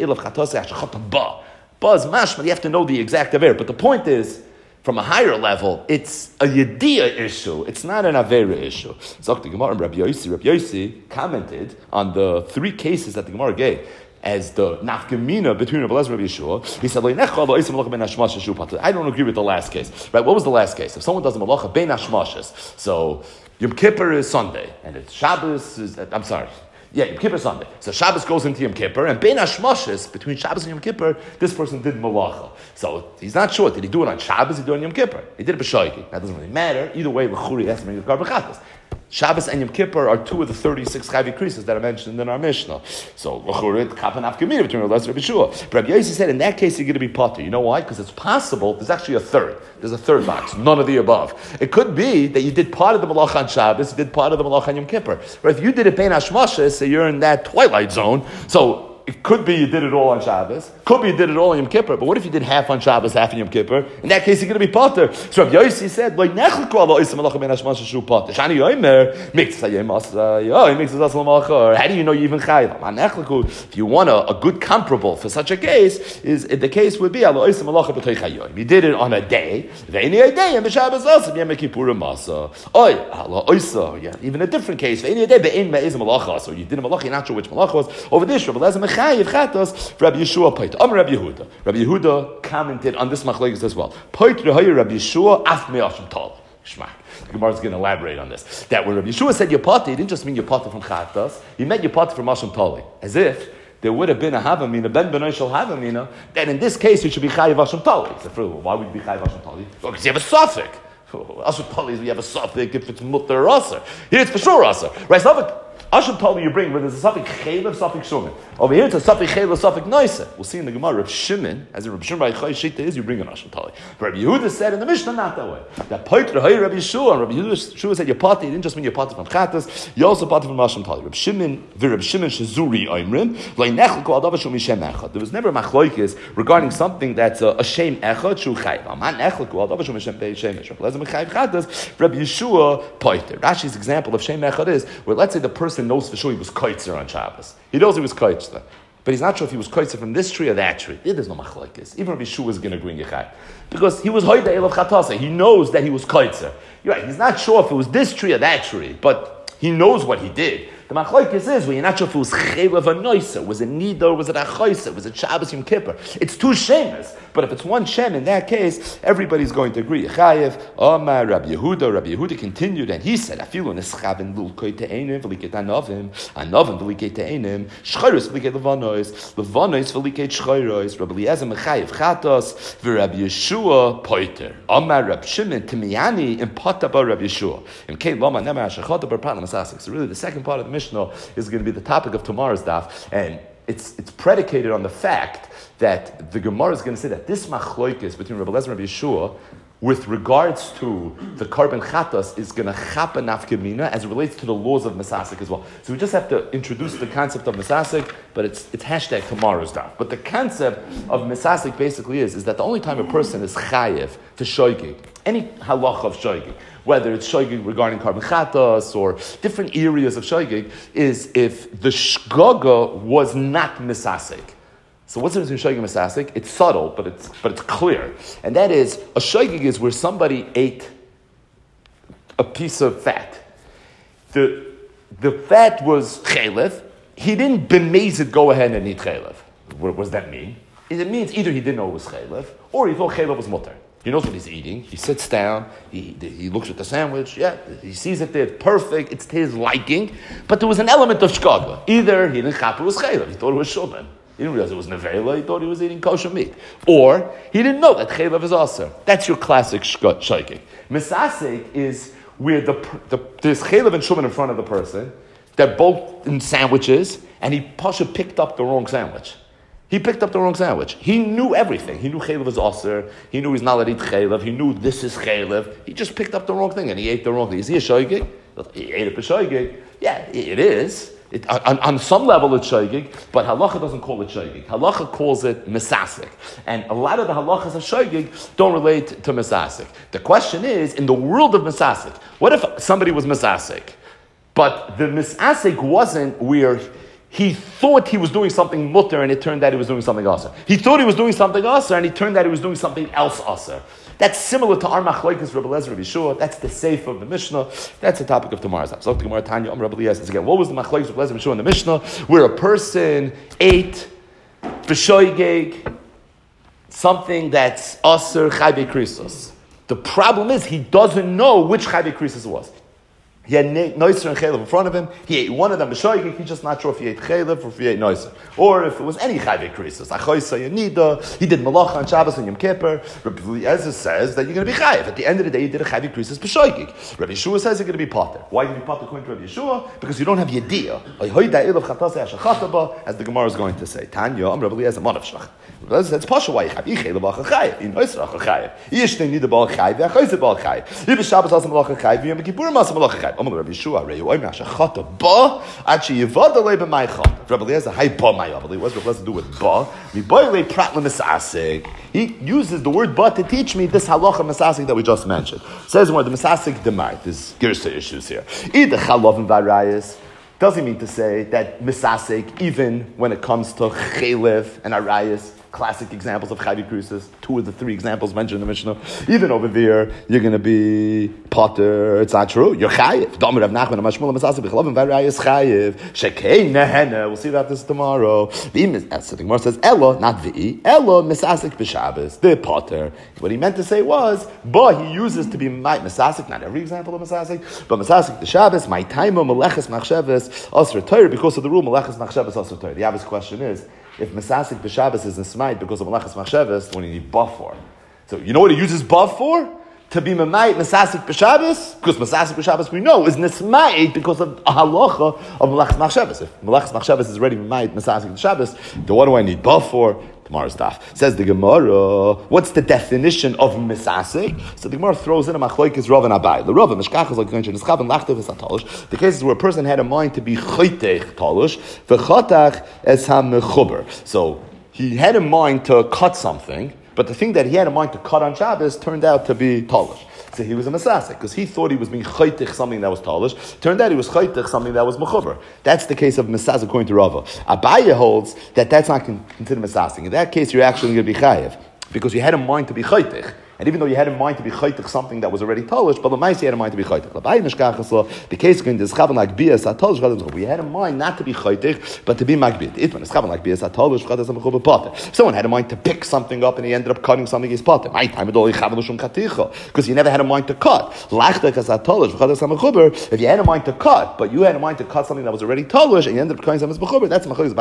Ba is mashma, you have to know the exact Aveira. But the point is, from a higher level, it's a yediyah issue. It's not an avera issue. So the Gemara and Rabbi Yossi commented on the three cases that the Gemara gave as the nafkamina between Rabbi Elazar and Rabbi Yeshua. He said, I don't agree with the last case. Right? What was the last case? If someone does a malacha bein hashmashes, so Yom Kippur is Sunday, and it's Shabbos is, Yom Kippur Sunday. So Shabbos goes into Yom Kippur, and Bein Hashmoshes, between Shabbos and Yom Kippur, this person did malacha. So he's not sure. Did he do it on Shabbos? Did he do it on Yom Kippur? He did it b'shoigig. That doesn't really matter. Either way, l'churi has to make the korban chatas. Shabbos and Yom Kippur are two of the 36 chayvi krisos that I mentioned in our Mishnah. So l'churi kapan afkamina between Rabbi Elazar and Rabbi Yeshua. But Rabbi Yossi said in that case you're going to be potter. You know why? Because it's possible. There's actually a third. There's a third box. None of the above. It could be that you did part of the malacha on Shabbos, you did part of the malacha on Yom Kippur. But if you did it bein hashmoshes, so you're in that twilight zone. So it could be you did it all on Shabbos. Could be you did it all on Yom Kippur. But what if you did half on Shabbos, half on Yom Kippur? In that case, you're going to be potter. So Rabbi Yossi said, how do you know you even chayv? If you want a good comparable for such a case, the case would be you did it on a day, even a different case, you did a malacha, you're not sure which malacha was. Over this, Rabbi Yeshua Pait. Rabbi Yehuda commented on this machlokes as well. Pait rehayu Rabbi Yeshua af me'ashim tal. Shmak. The Gemara is going to elaborate on this. That when Rabbi Yeshua said Yapati, he didn't just mean Yapati from Chatas. He meant Yapati from Ashim Tali. As if there would have been a Havamina, Ben Benoy Shal Havamina, then in this case you should be Chayiv Ashim Tali. Why would you be Chayiv Ashim Tali? Well, because you have a suffix. Ashim Tali is we have a suffix if it's mutter or aser. Here it's for sure aser. Right? Ashim Tali you bring where there's a suffix Chaylev, suffix Shumin. Over here it's a suffix Chaylev, suffix Noise. We'll see in the Gemara, Reb Shimon, as in Reb Shimon by Chai Shita is, you bring an Ashim Tali. But Rabbi Yehuda said in the Mishnah, not that way. That Poitra Hay Rabbi Yeshua, and Rabbi Yeshua said, your party, you didn't just mean your party from Chatas, you also party from Ashim Tali. Reb Shimon Shazuri Oimrim, there was never a machloikis regarding something that's a shem echad, shu chayv. Rabbi Yeshua Poitra. Rashi's example of shem echad is, where let's say the person knows for sure he was kaitzer on Shabbos. He knows he was kaitzer. But he's not sure if he was kaitzer from this tree or that tree. There's no machlokes. Even Rabbi Yeshua is going to agree in Yechai. Because he was hoida elav chatasa. He knows that he was kaitzer. You're right. He's not sure if it was this tree or that tree. But he knows what he did. The machlokes is when you're not sure if it was chaylev or noisa. Was it nida? Was it achoisa? Was it Shabbos Yom Kippur? It's two shemas. But if it's one shem, in that case, everybody's going to agree. Chayev, Omar, Rabbi Yehuda continued, and he said, Afilu neschavin lulkoi te'enim, v'liket anovim v'liket te'enim, shchayros v'liket levanois v'liket shchayros, Rabbi Eliezer mechayev chatos, v'Rabbi Yeshua poiter. Omar, Rabbi Shimon, Timiani, impotaba Rabbi Yeshua. And Kei Loma, Nemar, Shechota, Barpana, Masasik. So really, the second part of the Mishnah is going to be the topic of tomorrow's daf, and it's predicated on the fact that the Gemara is going to say that this machlokes between Rabbi Eliezer and Rabbi Yeshua with regards to the korban chatas is going to chapa nafkamina as it relates to the laws of Masasik as well. So we just have to introduce the concept of Masasik, but it's hashtag tomorrow's daf. But the concept of Masasik basically is that the only time a person is chayev to shoygig, any halacha of shoygig, whether it's shoygig regarding korban chatas or different areas of shoygig, is if the shgaga was not Masasik. So what's the difference between shoygig and masasik? It's subtle, but it's clear. And that is, a shoygig is where somebody ate a piece of fat. The fat was chaylev. He didn't b'mezid go ahead and eat chaylev. What does that mean? It means either he didn't know it was chaylev, or he thought chaylev was mutter. He knows what he's eating. He sits down. He looks at the sandwich. Yeah, he sees it there. It's perfect. It's to his liking. But there was an element of shkaga. Either he didn't chap it was chaylev. He thought it was shuman. He didn't realize it was nevela. He thought he was eating kosher meat. Or he didn't know that chaylev is aser. That's your classic shaykik. Misasek is where there's chaylev and shuman in front of the person. They're both in sandwiches, and he pasha picked up the wrong sandwich. He picked up the wrong sandwich. He knew everything. He knew chaylev is aser. He knew he's not allowed to eat chaylev. He knew this is chaylev. He just picked up the wrong thing, and he ate the wrong thing. Is he a shaykik? He ate a b'shaygig. Yeah, it is. On some level it's shaygig, but halacha doesn't call it shaygig. Halacha calls it misasik. And a lot of the halachas of shaygig don't relate to misasik. The question is, in the world of misasik, what if somebody was misasik, but the misasik wasn't where he thought he was doing something mutter and it turned out he was doing something aser. He thought he was doing something aser and it turned out he was doing something else aser. That's similar to our machlokes, Rabbi Eliezer, Rabbi Yeshua. That's the seif of the Mishnah. That's the topic of tomorrow's episode. So the Gemara Tanya, Rabbi Eliezer says again, what was the machlokes, Rabbi Eliezer, Rabbi Yeshua in the Mishnah, where a person ate b'shoygeg something that's aser chayve krisos. The problem is he doesn't know which chayve krisos it was. He had noiser and chaylev in front of him. He ate one of them b'shoygeg. He's just not sure if he ate chaylev or if he ate noiser, or if it was any chayve krisos. Achoisa yanida. He did malacha on Shabbos and Yom Kippur. Rabbi Eliezer says that you're going to be chayiv. At the end of the day, you did a chayve krisos b'shoygeg. Rabbi Yeshua says you're going to be potter. Why did you potter according to Rabbi Yeshua? Because you don't have yediyah. As the Gemara is going to say, Tanya, Rabbi Eliezer, manav shlach. That's pasha why you have chaylev b'al chayiv. In noiser chayiv. Yishtei nida b'al chayiv. Achoisa b'al chayiv. If Shabbos has malacha chayiv, Yom Kippur has malacha chayiv. Rabbi Yeshua, Rabbi Eliezer, hi ba my Rabbi. What's Rabbi Eliezer to do with ba? He uses the word ba to teach me this halacha misasik that we just mentioned. Says where the misasik demart. There's girsa issues here. Either chalav and varayas doesn't mean to say that misasik, even when it comes to chaylev and arayas, classic examples of chayvi krisos, 2 of the 3 examples mentioned in the Mishnah. Even over there, you're going to be potter. It's not true. You're chayiv. We'll see about this tomorrow. The Gemara says, Ella, not vi, Ella misasik b'Shabbos, the potter. What he meant to say was, but he uses to be misasik, not every example of misasik, but misasik b'Shabbos, my time of meleches machshavas, asr Torah, because of the rule meleches machshavas asr Torah. The obvious question is, if Mesasik b'Shabbos is a smite because of Malachas Machshavas, what do you need buff for? So you know what he uses buff for? To be Memait Mesasik b'Shabbos? Because Mesasik b'Shabbos we know is Nesmait because of a halacha of Malachas Machshavas. If Malachas Machshavas is already Memait Mesasik b'Shabbos, then what do I need buff for? Tomorrow's daf. Says the Gemara, what's the definition of misasik? So the Gemara throws in a machlokes Rav and Abai. The Rav and Mishkach is like mentioned, is chav and lachtav is atalish. The cases where a person had a mind to be chaytech talish, v'chatach es ha-mechuber. So he had in mind to cut something, but the thing that he had in mind to cut on Shabbos turned out to be talish. So he was a mesasik because he thought he was being chaytich something that was talish. Turned out he was chaytich something that was mechuber. That's the case of mesasik according to Rava. Abaye holds that that's not considered mesasik. In that case, you're actually going to be chayiv because you had in mind to be chaytich. And even though you had in mind to be chaytich something that was already talish, but the you had in mind to be chaytich. The case going to schaven like bias atalish. We had in mind not to be chaytich, but to be magbid. It when schaven like bias atalish. Someone had in mind to pick something up and he ended up cutting something. He's potter. My time because you never had in mind to cut. If you had in mind to cut, but you had in mind to cut something that was already talish and you ended up cutting something that's mechuber, that's machlokas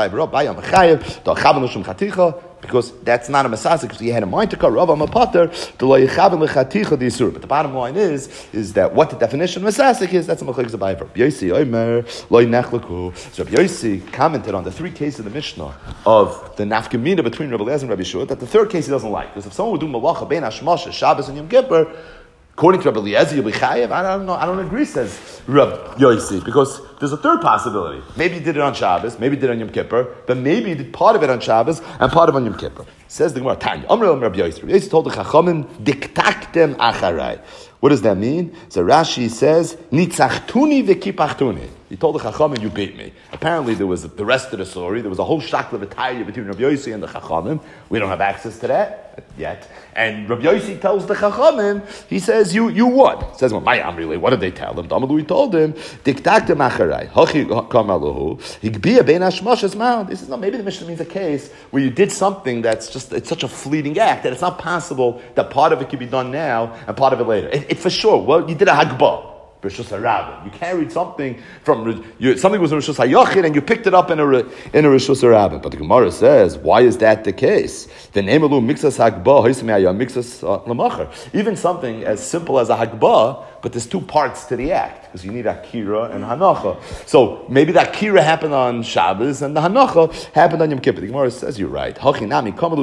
by because that's not a mesasik because you had in mind to cut Rav a potter. But the bottom line is that what the definition of mesasik is, that's a machlokes by Rabbi Yossi Omer loy nechlaku. So Rabbi Yossi commented on the 3 cases of the Mishnah of the nafkamina between Rabbi Eliezer and Rabbi Yeshua that the 3rd case he doesn't like because if someone would do malacha bein hashmoshes Shabbos and Yom Kippur, according to Rabbi Eliezer, you'll be chayiv. I don't know. I don't agree, says Rabbi Yossi, because there's a 3rd possibility. Maybe you did it on Shabbos, maybe you did it on Yom Kippur, but maybe you did part of it on Shabbos and part of it on Yom Kippur. Says the Gemara, Tanya, Amr Rabbi Yossi. Rabbi Yossi told the Chachamim, diktaktem acharai. What does that mean? So Rashi says, nitzachtuni v'kipachtuni. He told the Chachamim, you beat me. Apparently there was the rest of the story. There was a whole shakla v'tayya between Rabbi Yossi and the Chachamim. We don't have access to that yet. And Rabbi Yossi tells the Chachamim, he says, you won. He says, well, my Amrile, what did they tell him? Damalu, told him, diktaktem acharai. Hachi kamaluhu. Higbiya bein hashmashas mount. This is not, maybe the Mishnah means a case where you did something that's just, it's such a fleeting act that it's not possible that part of it could be done now and part of it later. It for sure, well, you did a hagbah. Rishus HaRabba. You carried something from something was in Rishus HaYachid and you picked it up in a Rishus HaRabba. But the Gemara says, why is that the case? The name of mixas hagbah mixas lamacher. Even something as simple as a hagbah, but there's two parts to the act because you need akira and hanacha. So maybe the akira happened on Shabbos and the hanacha happened on Yom Kippur. The Gemara says you're right. You have to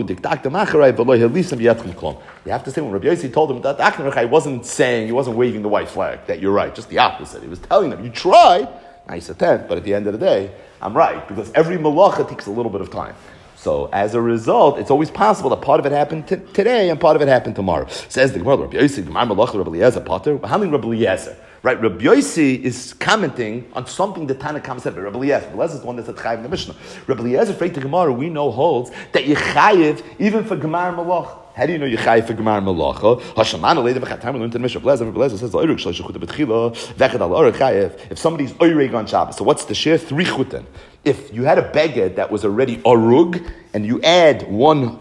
say when Rabbi Yossi told him that he wasn't saying, he wasn't waving the white flag, that you're right. Just the opposite. He was telling them, you tried, nice attempt, but at the end of the day, I'm right. Because every malacha takes a little bit of time. So as a result, it's always possible that part of it happened today and part of it happened tomorrow. Says the Gemara, Rabbi Yossi, Gemara malacha, Rabbi Eliezer, Potter. How many Rabbi Eliezer? Right, Rabbi Yossi is commenting on something the Tanna Kama said. Rabbi Eliezer is the one that's at Chayiv in the Mishnah. Rabbi Eliezer, afraid the Gemara, we know holds that you Chayiv even for Gemara Malach. How do you know you Chayiv for Gemara Malacha? Hashamana later b'chatam we learned in the Mishnah. Rabbi Eliezer says the Oiruk shlosh chuta b'tchila vechad al orach Chayiv. If somebody's oireg on Shabbos, so what's the share? 3 chutin. If you had a beged that was already orug and you add 1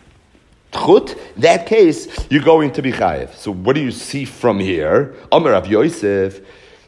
chut, in that case, you're going to be chayiv. So what do you see from here? Amar Rav Yosef,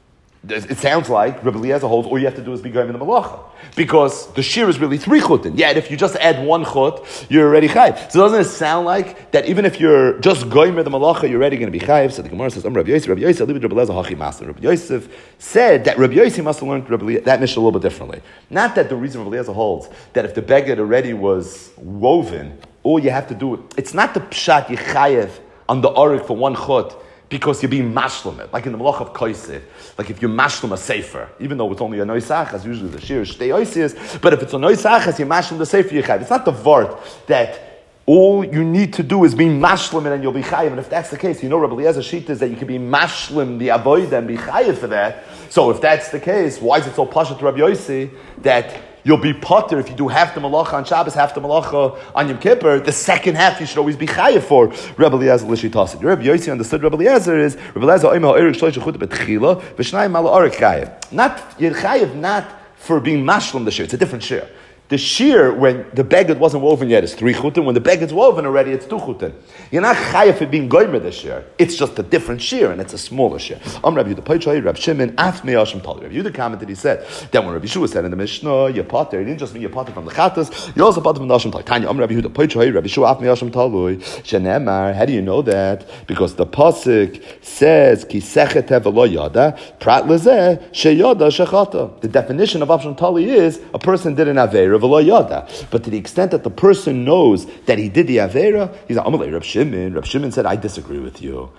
it sounds like Rabbi Eliezer holds all you have to do is be going in the malacha. Because the shir is really 3 chutin. Yet if you just add 1 chut, you're already chayiv. So doesn't it sound like that even if you're just going with the malacha, you're already going to be chayiv? So the Gemara says, Rabbi Yosef, Rabbi Yosef, Rabbi Eliezer, Hachi Master. Rabbi Yosef said that Rabbi Yosef must have learned that Mishnah a little bit differently. Not that the reason Rabbi Eliezer holds that if the beged already was woven, all you have to do, it's not the pshat yichayev on the arik for 1 chut because you're being mashlim it, like in the malach of koiseh, like if you're mashlim a sefer, even though it's only a noisachas, usually the shir is shtei oisias, but if it's a noisachas, you're mashlim the sefer yichayev. It's not the vart that all you need to do is be mashlim it and you'll be chayev. And if that's the case, you know Rabbi Eliezer shita is that you can be mashlim the avoid and be chayev for that. So if that's the case, why is it so pasha to Rabbi Yossi that you'll be potter if you do half the malacha on Shabbos, half the malacha on Yom Kippur? The second half you should always be chayiv for. Rabbi Eliezer l'shitasid. Rabbi Yossi understood Rabbi Eliezer is Rabbi Eliezer oimel erik shlosh chut betchila v'shnayim ala arik chayiv. Not you're chayiv not for being mashlim the shir. It's a different shir. The shear, when the beged wasn't woven yet, is 3 chutin. When the beged's woven already, it's 2 chutin. You're not chayav for being goymer the shear. It's just a different shear, and it's a smaller shear. Rabbi Yehuda Paichai, Rabbi Shimon, af me'ashim tali. Rabbi Yehuda commented, he said, that when Rabbi Yeshua said in the Mishnah, you potter, it didn't just mean you potter from the chatas, you also potter from the ashim tali. Tanya, Rabbi Yehuda Paichai, Rabbi Yeshua, af me'ashim tali. Shenemar, how do you know that? Because the pasuk says, ki sechet v'lo yada, prat lezeh, sheyada shechata. The definition of ashim tali is, a person did an aveira, but to the extent that the person knows that he did the Avera, he's like, Amalei, Reb Shimon. Reb Shimon said, I disagree with you.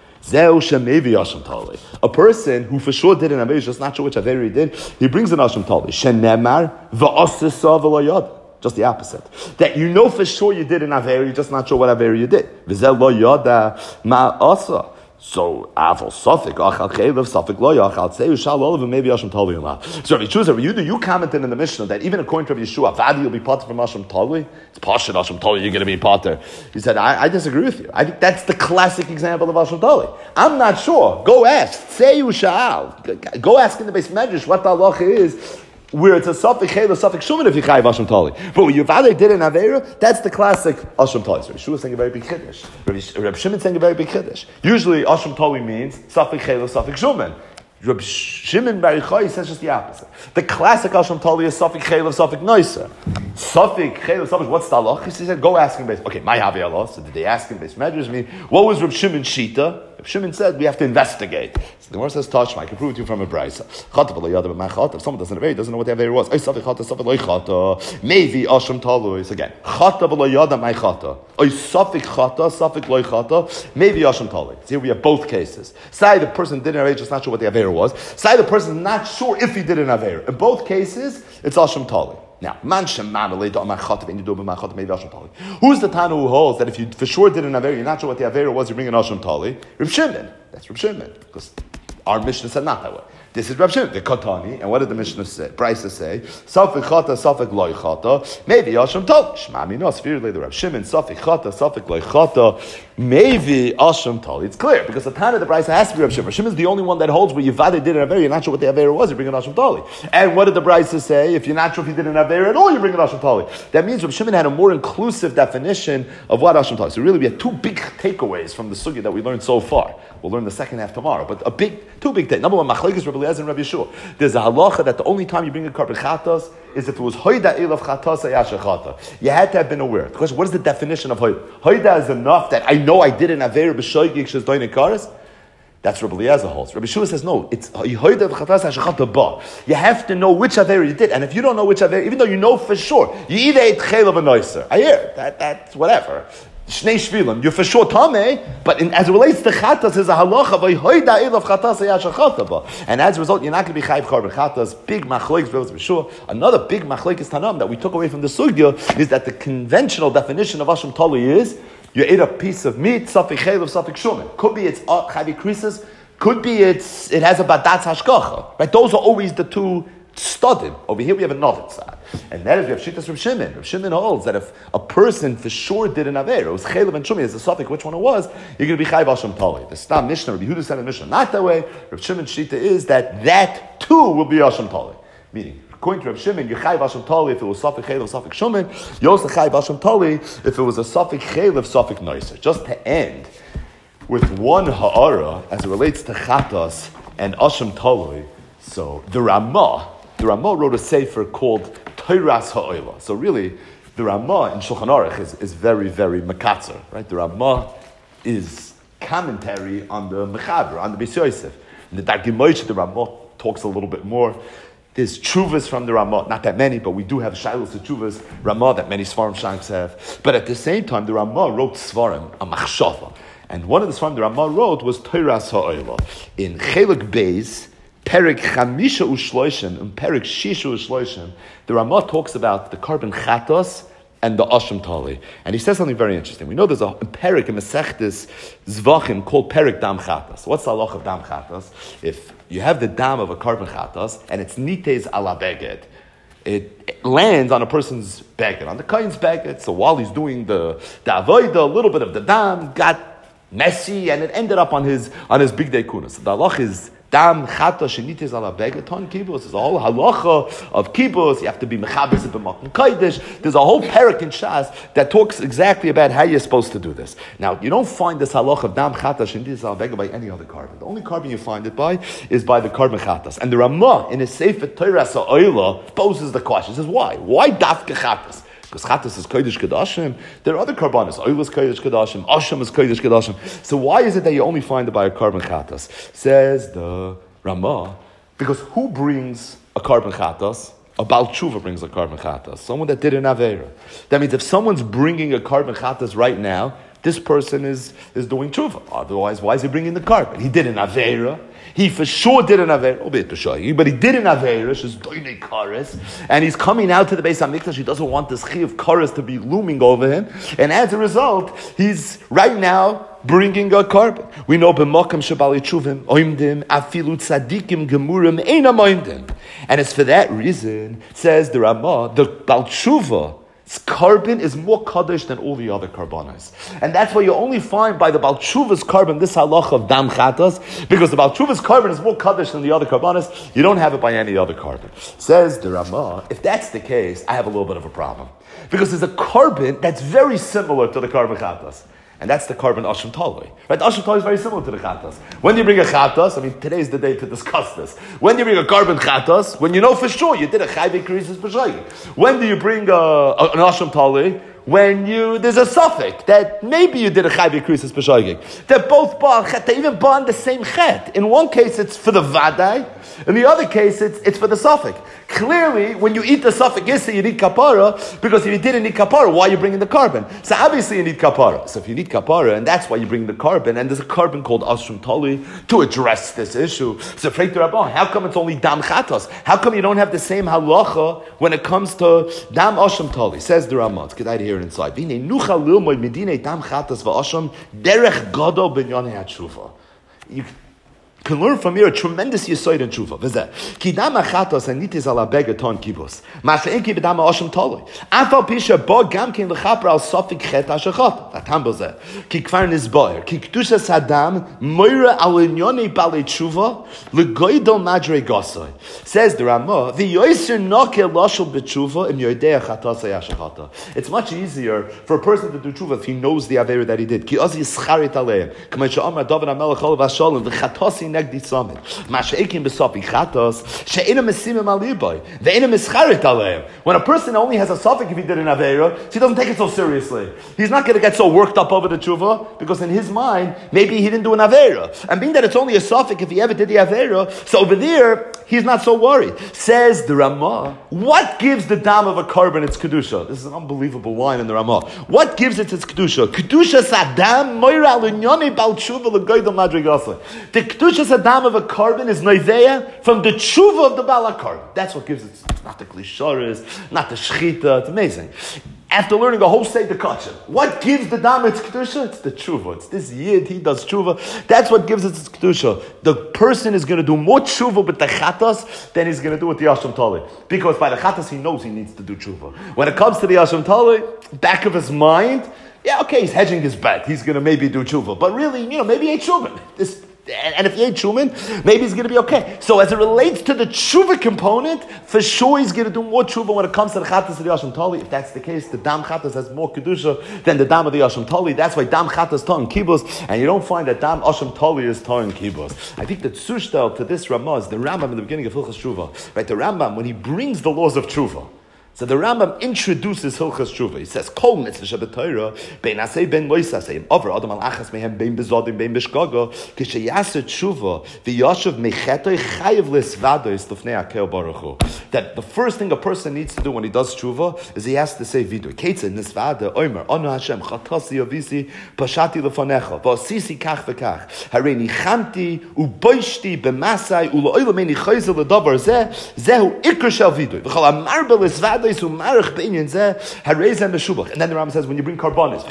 A person who for sure did an Avera, just not sure which Avera he did, he brings an Asham Tali. Shenemar v'asisa v'lo. Just the opposite. That you know for sure you did an Avera, you're just not sure what Avera you did. V'zel lo yada ma'asa. So, Aval Safik, Achal Chelev, Safik Lo Yachal Tzeu, Shal Olav, and maybe Asham Tali in La. So, Rabbi Yeshua, you commented in the Mishnah that even according to Rabbi Yeshua, Vadi will be potter from Asham Tali. It's Pashat Asham Tali, you're going to be potter. He said, I disagree with you. I think that's the classic example of Asham Tali. I'm not sure. Go ask. Tzeu Shal. Go ask in the base medrash what the halacha is, where it's a Safik Chelev, Safik Shuman if you chayiv Asham Tali. But when your father did an Avera, that's the classic Asham Tali. So Rabbi Yeshua is saying a very big chiddush. Rabbi Shimon is saying a very big chiddush. Usually Asham Tali means Safik Chelev, Safik Shuman. Rabbi Shimon Bar Yochai says just the opposite. The classic Asham Tali is Safik Chelev, Safik Noisa. Safik Chelev, Safik, what's the halach? He said, go ask him base. Okay, my Havi Allah. So did they ask him base measures? I mean, what was Rabbi Shimon's shita? Rabbi Shimon said, we have to investigate. So the Gemara says, touch I can prove it to you from a brayso. If someone doesn't know, he doesn't know what the Avera was. Maybe Asham Tali is again. Maybe Asham Tali. So here we have both cases. Say the person did an Avera, just not sure what the Avera was. Say the person is not sure if he did an Avera. In both cases, it's Asham Tali. Now, who's the Tana who holds that if you for sure did an Avera, you're not sure what the Avera was, you bring an Asham Tali? Reb Shimon. That's Reb Shimon. Because our Mishnah said not that way. This is Reb Shimon, the Katani, and what did the Mishnah say? Brisa say, Safik Chata, Safik Loi Chata, maybe Asham Tali. Shmami no, spherically the Reb Shimon, Safik Chata, Safik Loi Chata, maybe Asham Tali. It's clear, because the Tana, the Brisa has to be Reb Shimon. Reb Shimon is the only one that holds where Yivade did an Avera, you're not sure what the Avera was, you bring an Asham Tali. And what did the Brisa say? If you're not sure if you did an Avera at all, you bring an Asham Tali. That means Reb Shimon had a more inclusive definition of what Asham Tali. So really we had 2 big takeaways from the sugya that we learned so far. We'll learn the second half tomorrow, but a big Two big things. Number one, Machlokes Rabbi Eliezer and Rabbi Yeshua. There's a halacha that the only time you bring a carbon chatos is if it was hoida ilav chatos ayashachata. You had to have been aware. The question: what is the definition of hoida? Hoida is enough that I know I did an aver b'shoigig shas doin kares. That's Rabbi Eliezer holds. Rabbi Yeshua says no. It's hoida chatos ayashachata ba. You have to know which aver you did, and if you don't know which aver, even though you know for sure, you either ate chelav or noiser. I hear that's whatever. Shnei shvilim, you're for sure tameh, but as it relates to chatas, there's a halacha v'hoida ilav chatas hayashachata ba, and as a result, you're not going to be chayiv carbon chatas. Big machlokes, for sure. Another big machlokes tanam that we took away from the sugya is that the conventional definition of asham tali is you ate a piece of meat, safik chaylev, safik shumen. Could be it's chayiv krisis, could be it has a badatz hashgacha. Right? Those are always the two studim. Over here we have another side. And that is we have Shittas Rav Shimon. Rav Shimon holds that if a person for sure did an Aver, it was Chelev and Shumi, as a suffix, which one it was, you're going to be Chayv Hashem Tali. The Stam Mishnah, Rabbi Yehuda said in Mishnah, not that way. Rav Shimon's Shita is that too will be Hashem Tali. Meaning, according to Rav Shimon, you Chayv Hashem Tali if it was suffix Chelev, suffix Shumin. You also Chayv Hashem Tali if it was a suffix Chelev, suffix Noiser. Just to end with one Ha'ara as it relates to Chatas and Hashem Tali. So the Ramah wrote a sefer called Toras Ha'oila. So really, the Ramah in Shulchan Aruch is very, very makatzer, right? The Ramah is commentary on the Mechaber, on the Beis Yosef. In the Darkei Moshe, the Ramah talks a little bit more. There's tshuvas from the Ramah, not that many, but we do have shilos to tshuvas Ramah that many Svarim Shanks have. But at the same time, the Ramah wrote Svarim, a machshava. And one of the Svarim the Ramah wrote was Toras Ha'oila. In Chelik Beis, Perik Chamisha Ushloishim and Perik Shisha Ushloishim, the Ramah talks about the carbon chatos and the Asham Tali. And he says something very interesting. We know there's a Perik in Masechtes Zvachim called Perik Dam Chatos. What's the halach of Dam Chatos? If you have the dam of a carbon chatos and it's nites ala beged, it lands on a person's beged, on the kain's beged. So while he's doing the avodah, a little bit of the dam got messy and it ended up on his big day kuna. So the halach is Dam chata shenites ala begaton kibbutz. There's a whole halacha of kibbutz. You have to be mechabes b'makom kodesh. There's a whole parak in Shas that talks exactly about how you're supposed to do this. Now, you don't find this halacha of dam chata shenites ala bega by any other carbon. The only carbon you find it by is by the carbon chatas. And the Ramah in his Sefer Toras Ha'oila poses the question. He says, why? Why dafke chatas? Because chatas is kodesh kedashim. There are other karbanos. Oil is kodesh kedashim. Asham is kodesh kedashim. So why is it that you only find it by a carbon chatas? Says the Ramah, because who brings a carbon chatas? A Baal Tshuva brings a carbon chatas. Someone that did an avera. That means if someone's bringing a carbon chatas right now, this person is doing tshuva. Otherwise, why is he bringing the carbon? He did an avera. He for sure did an Aveira, but he did an Aveira, she's doinei kares, and he's coming out to the Beis HaMikdash. He doesn't want this chi of kares to be looming over him, and as a result, he's right now bringing a carbon. We know b'makam shabali chuvim oimdim afilu tzadikim gemurim einam oimdim, and it's for that reason, says the Ramah, the Baal Tshuva, carbon is more kaddish than all the other carbonas. And that's why you only find by the Baal Tshuva's carbon this halach of dam chatas, because the Baal Tshuva's carbon is more kaddish than the other carbonas. You don't have it by any other carbon. Says the Ramah, if that's the case, I have a little bit of a problem. Because there's a carbon that's very similar to the carbon chatas. And that's the carbon Asham Tali. Right? Asham Tali is very similar to the Chatas. When do you bring a Chatas? I mean, today's the day to discuss this. When do you bring a carbon Chatas? When you know for sure you did a Chayve Krisis B'Shayim. When do you bring an Asham Tali? When there's a suffix that maybe you did a Chayve Krisis B'Shayim. They're both Ba'al, they even bond the same Chet. In one case it's for the Vadai, in the other case it's for the suffix. Clearly, when you eat the suffix, you need kapara, because if you didn't need kapara, why are you bringing the carbon? So obviously you need kapara. So if you need kapara, and that's why you bring the carbon, and there's a carbon called Ashram Tali to address this issue. So Freit Rabbah, how come it's only Dam Chatas? How come you don't have the same halacha when it comes to Dam Ashram Tali? Says the Ramah. It's good to hear it inside. V'nei nucha lilmod medinei Dam Chatas v'Ashram derech gadol b'nyanei hatshuva. You can learn from here a tremendous yisoid in tshuva. V'zeh ki dam achatos anitis ala begaton kibus ma'ashein ki b'dam ha'asham toloi afal pisha bo gam kin l'chapra al sofik chet ha'shachat atam b'zeh ki kvar nizboer ki kedusha sadam moira al inyonei balei tshuva l'goydol madrei gosoi. Says the Ramah, v'yoyser nokel loshel b'tshuva im yodei achatos ha'shachata. It's much easier for a person to do tshuva if he knows the avera that he did. Ki oz yischarit aleim k'may she'amar David HaMelech olav hasholem v'chatosin negdi samid. Masheikim b'safik chatos she'ena mesimim al liboy ve'ena mischarit aleim. When a person only has a suffix if he did an avera, so he doesn't take it so seriously. He's not going to get so worked up over the tshuva because in his mind maybe he didn't do an avera, and being that it's only a suffix if he ever did the avera, so over there he's not so worried. Says the Ramah, what gives the dam of a carbon its kedusha? This is an unbelievable line in the Ramah. What gives it its kedusha? Kedusha sadam moira lunyoni bal tshuva legoydel madrigasa. The kedusha sadam of a carbon is noiveya from the tshuva of the balakar. That's what gives it. Not the klisharis, not the shchita. It's amazing. After learning a whole state of kachim, what gives the dam its kedusha? It's the tshuva. It's this yid, he does tshuva. That's what gives it its kedusha. The person is going to do more tshuva with the chatas than he's going to do with the Yasham Tali. Because by the chatas he knows he needs to do tshuva. When it comes to the Yasham Tali, back of his mind, yeah, okay, he's hedging his bet. He's going to maybe do tshuva. But really, maybe he ain't tshuva. And if he ain't shuman, maybe he's going to be okay. So as it relates to the tshuva component, for sure he's going to do more tshuva when it comes to the chatas of the Yasham Tali. If that's the case, the dam chatas has more kedusha than the dam of the Yasham Tali. That's why dam chatas tar in kibbutz, and you don't find that dam Yasham Tali is tar in kibbutz. I think the tzushtel to this Ramah is the Rambam in the beginning of Hilchas Tshuva. Right, the Rambam, when he brings the laws of tshuva, so the Rambam introduces Hilchas Tshuva. He says, "Kol mitzvah shebetoira bein asay ben loisasay over adam al achas mehem bein bezodim bein bishgaga kishayaseh tshuva v'yashav mechetoy chayiv lisvados lifnei hakel baruch hu." That the first thing a person needs to do when he does tshuva is he has to say vidoy. Ketzed nisvada omer anu Hashem chatasi avisi pashati lefanecha v'asisi kach v'kach hareini chamti uboishti b'masai ulo'olam meni chayzel ledavar zehu ikr shel vidoy v'chol amar belisvada. And then the Rambam says when you bring karbonis,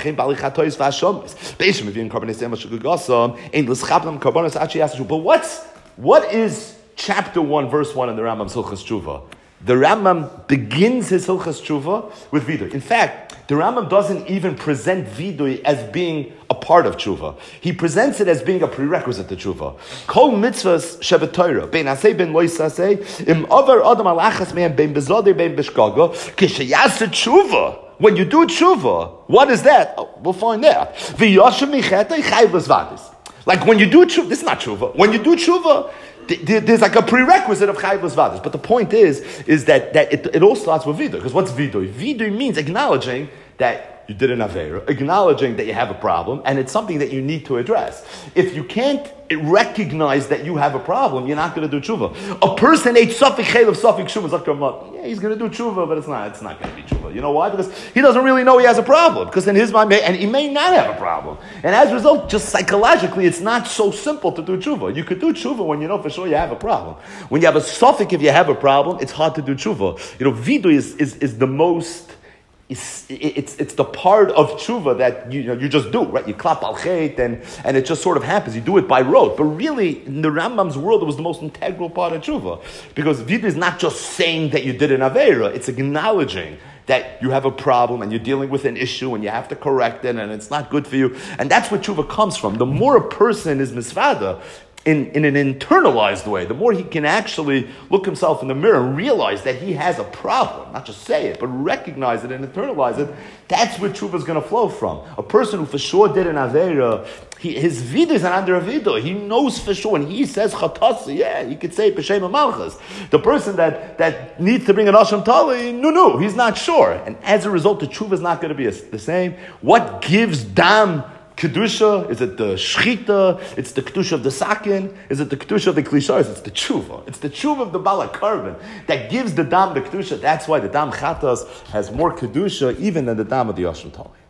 but what is chapter 1, verse 1 in the Rambam's Hilchas Tshuva? The Rambam begins his Hilchas Tshuva with Vidoy. In fact, the Rambam doesn't even present Vidoy as being a part of Tshuva. He presents it as being a prerequisite to Tshuva. Kol mitzvahs shebetoira, bein asay ben loisasay, im over adam al achas mehem bein bezodir bein bishgaga, kishayaseh tshuva. When you do tshuva, what is that? Oh, we'll find out. V'yashav michetay chayv l'svadis. Like when you do tshuva, this is not tshuva. When you do tshuva, there's like a prerequisite of chayv l'svadis. But the point is that it all starts with vidoy. Because what's vidoy? Vidoy means acknowledging that you did an avera, acknowledging that you have a problem, and it's something that you need to address. If you can't recognize that you have a problem, you're not going to do tshuva. A person ate safik chayv safik tshuva, yeah, he's going to do tshuva, but it's not going to be tshuva. You know why? Because he doesn't really know he has a problem. Because in his mind, and he may not have a problem. And as a result, just psychologically, it's not so simple to do tshuva. You could do tshuva when you know for sure you have a problem. When you have a safik, if you have a problem, it's hard to do tshuva. Vidoy is the most. It's the part of tshuva that you just do, right? You clap al chet and it just sort of happens. You do it by rote. But really, in the Rambam's world, it was the most integral part of tshuva. Because vidoy is not just saying that you did an avera, it's acknowledging that you have a problem and you're dealing with an issue and you have to correct it and it's not good for you. And that's where tshuva comes from. The more a person is misvada, in an internalized way, the more he can actually look himself in the mirror and realize that he has a problem, not just say it, but recognize it and internalize it, that's where tshuva is going to flow from. A person who for sure did an avera, his vidoy is under a vidoy. He knows for sure, and he says chatasi, yeah, you could say b'shem malchus. The person that needs to bring an asham tali, no, he's not sure. And as a result, the tshuva is not going to be the same. What gives dam kedusha? Is it the shchita? It's the kedusha of the sakin? Is it the kedusha of the klishas? It's the tshuva. It's the tshuva of the balakarbon that gives the dam the kedusha. That's why the dam chatas has more kedusha even than the dam of the yasham tali.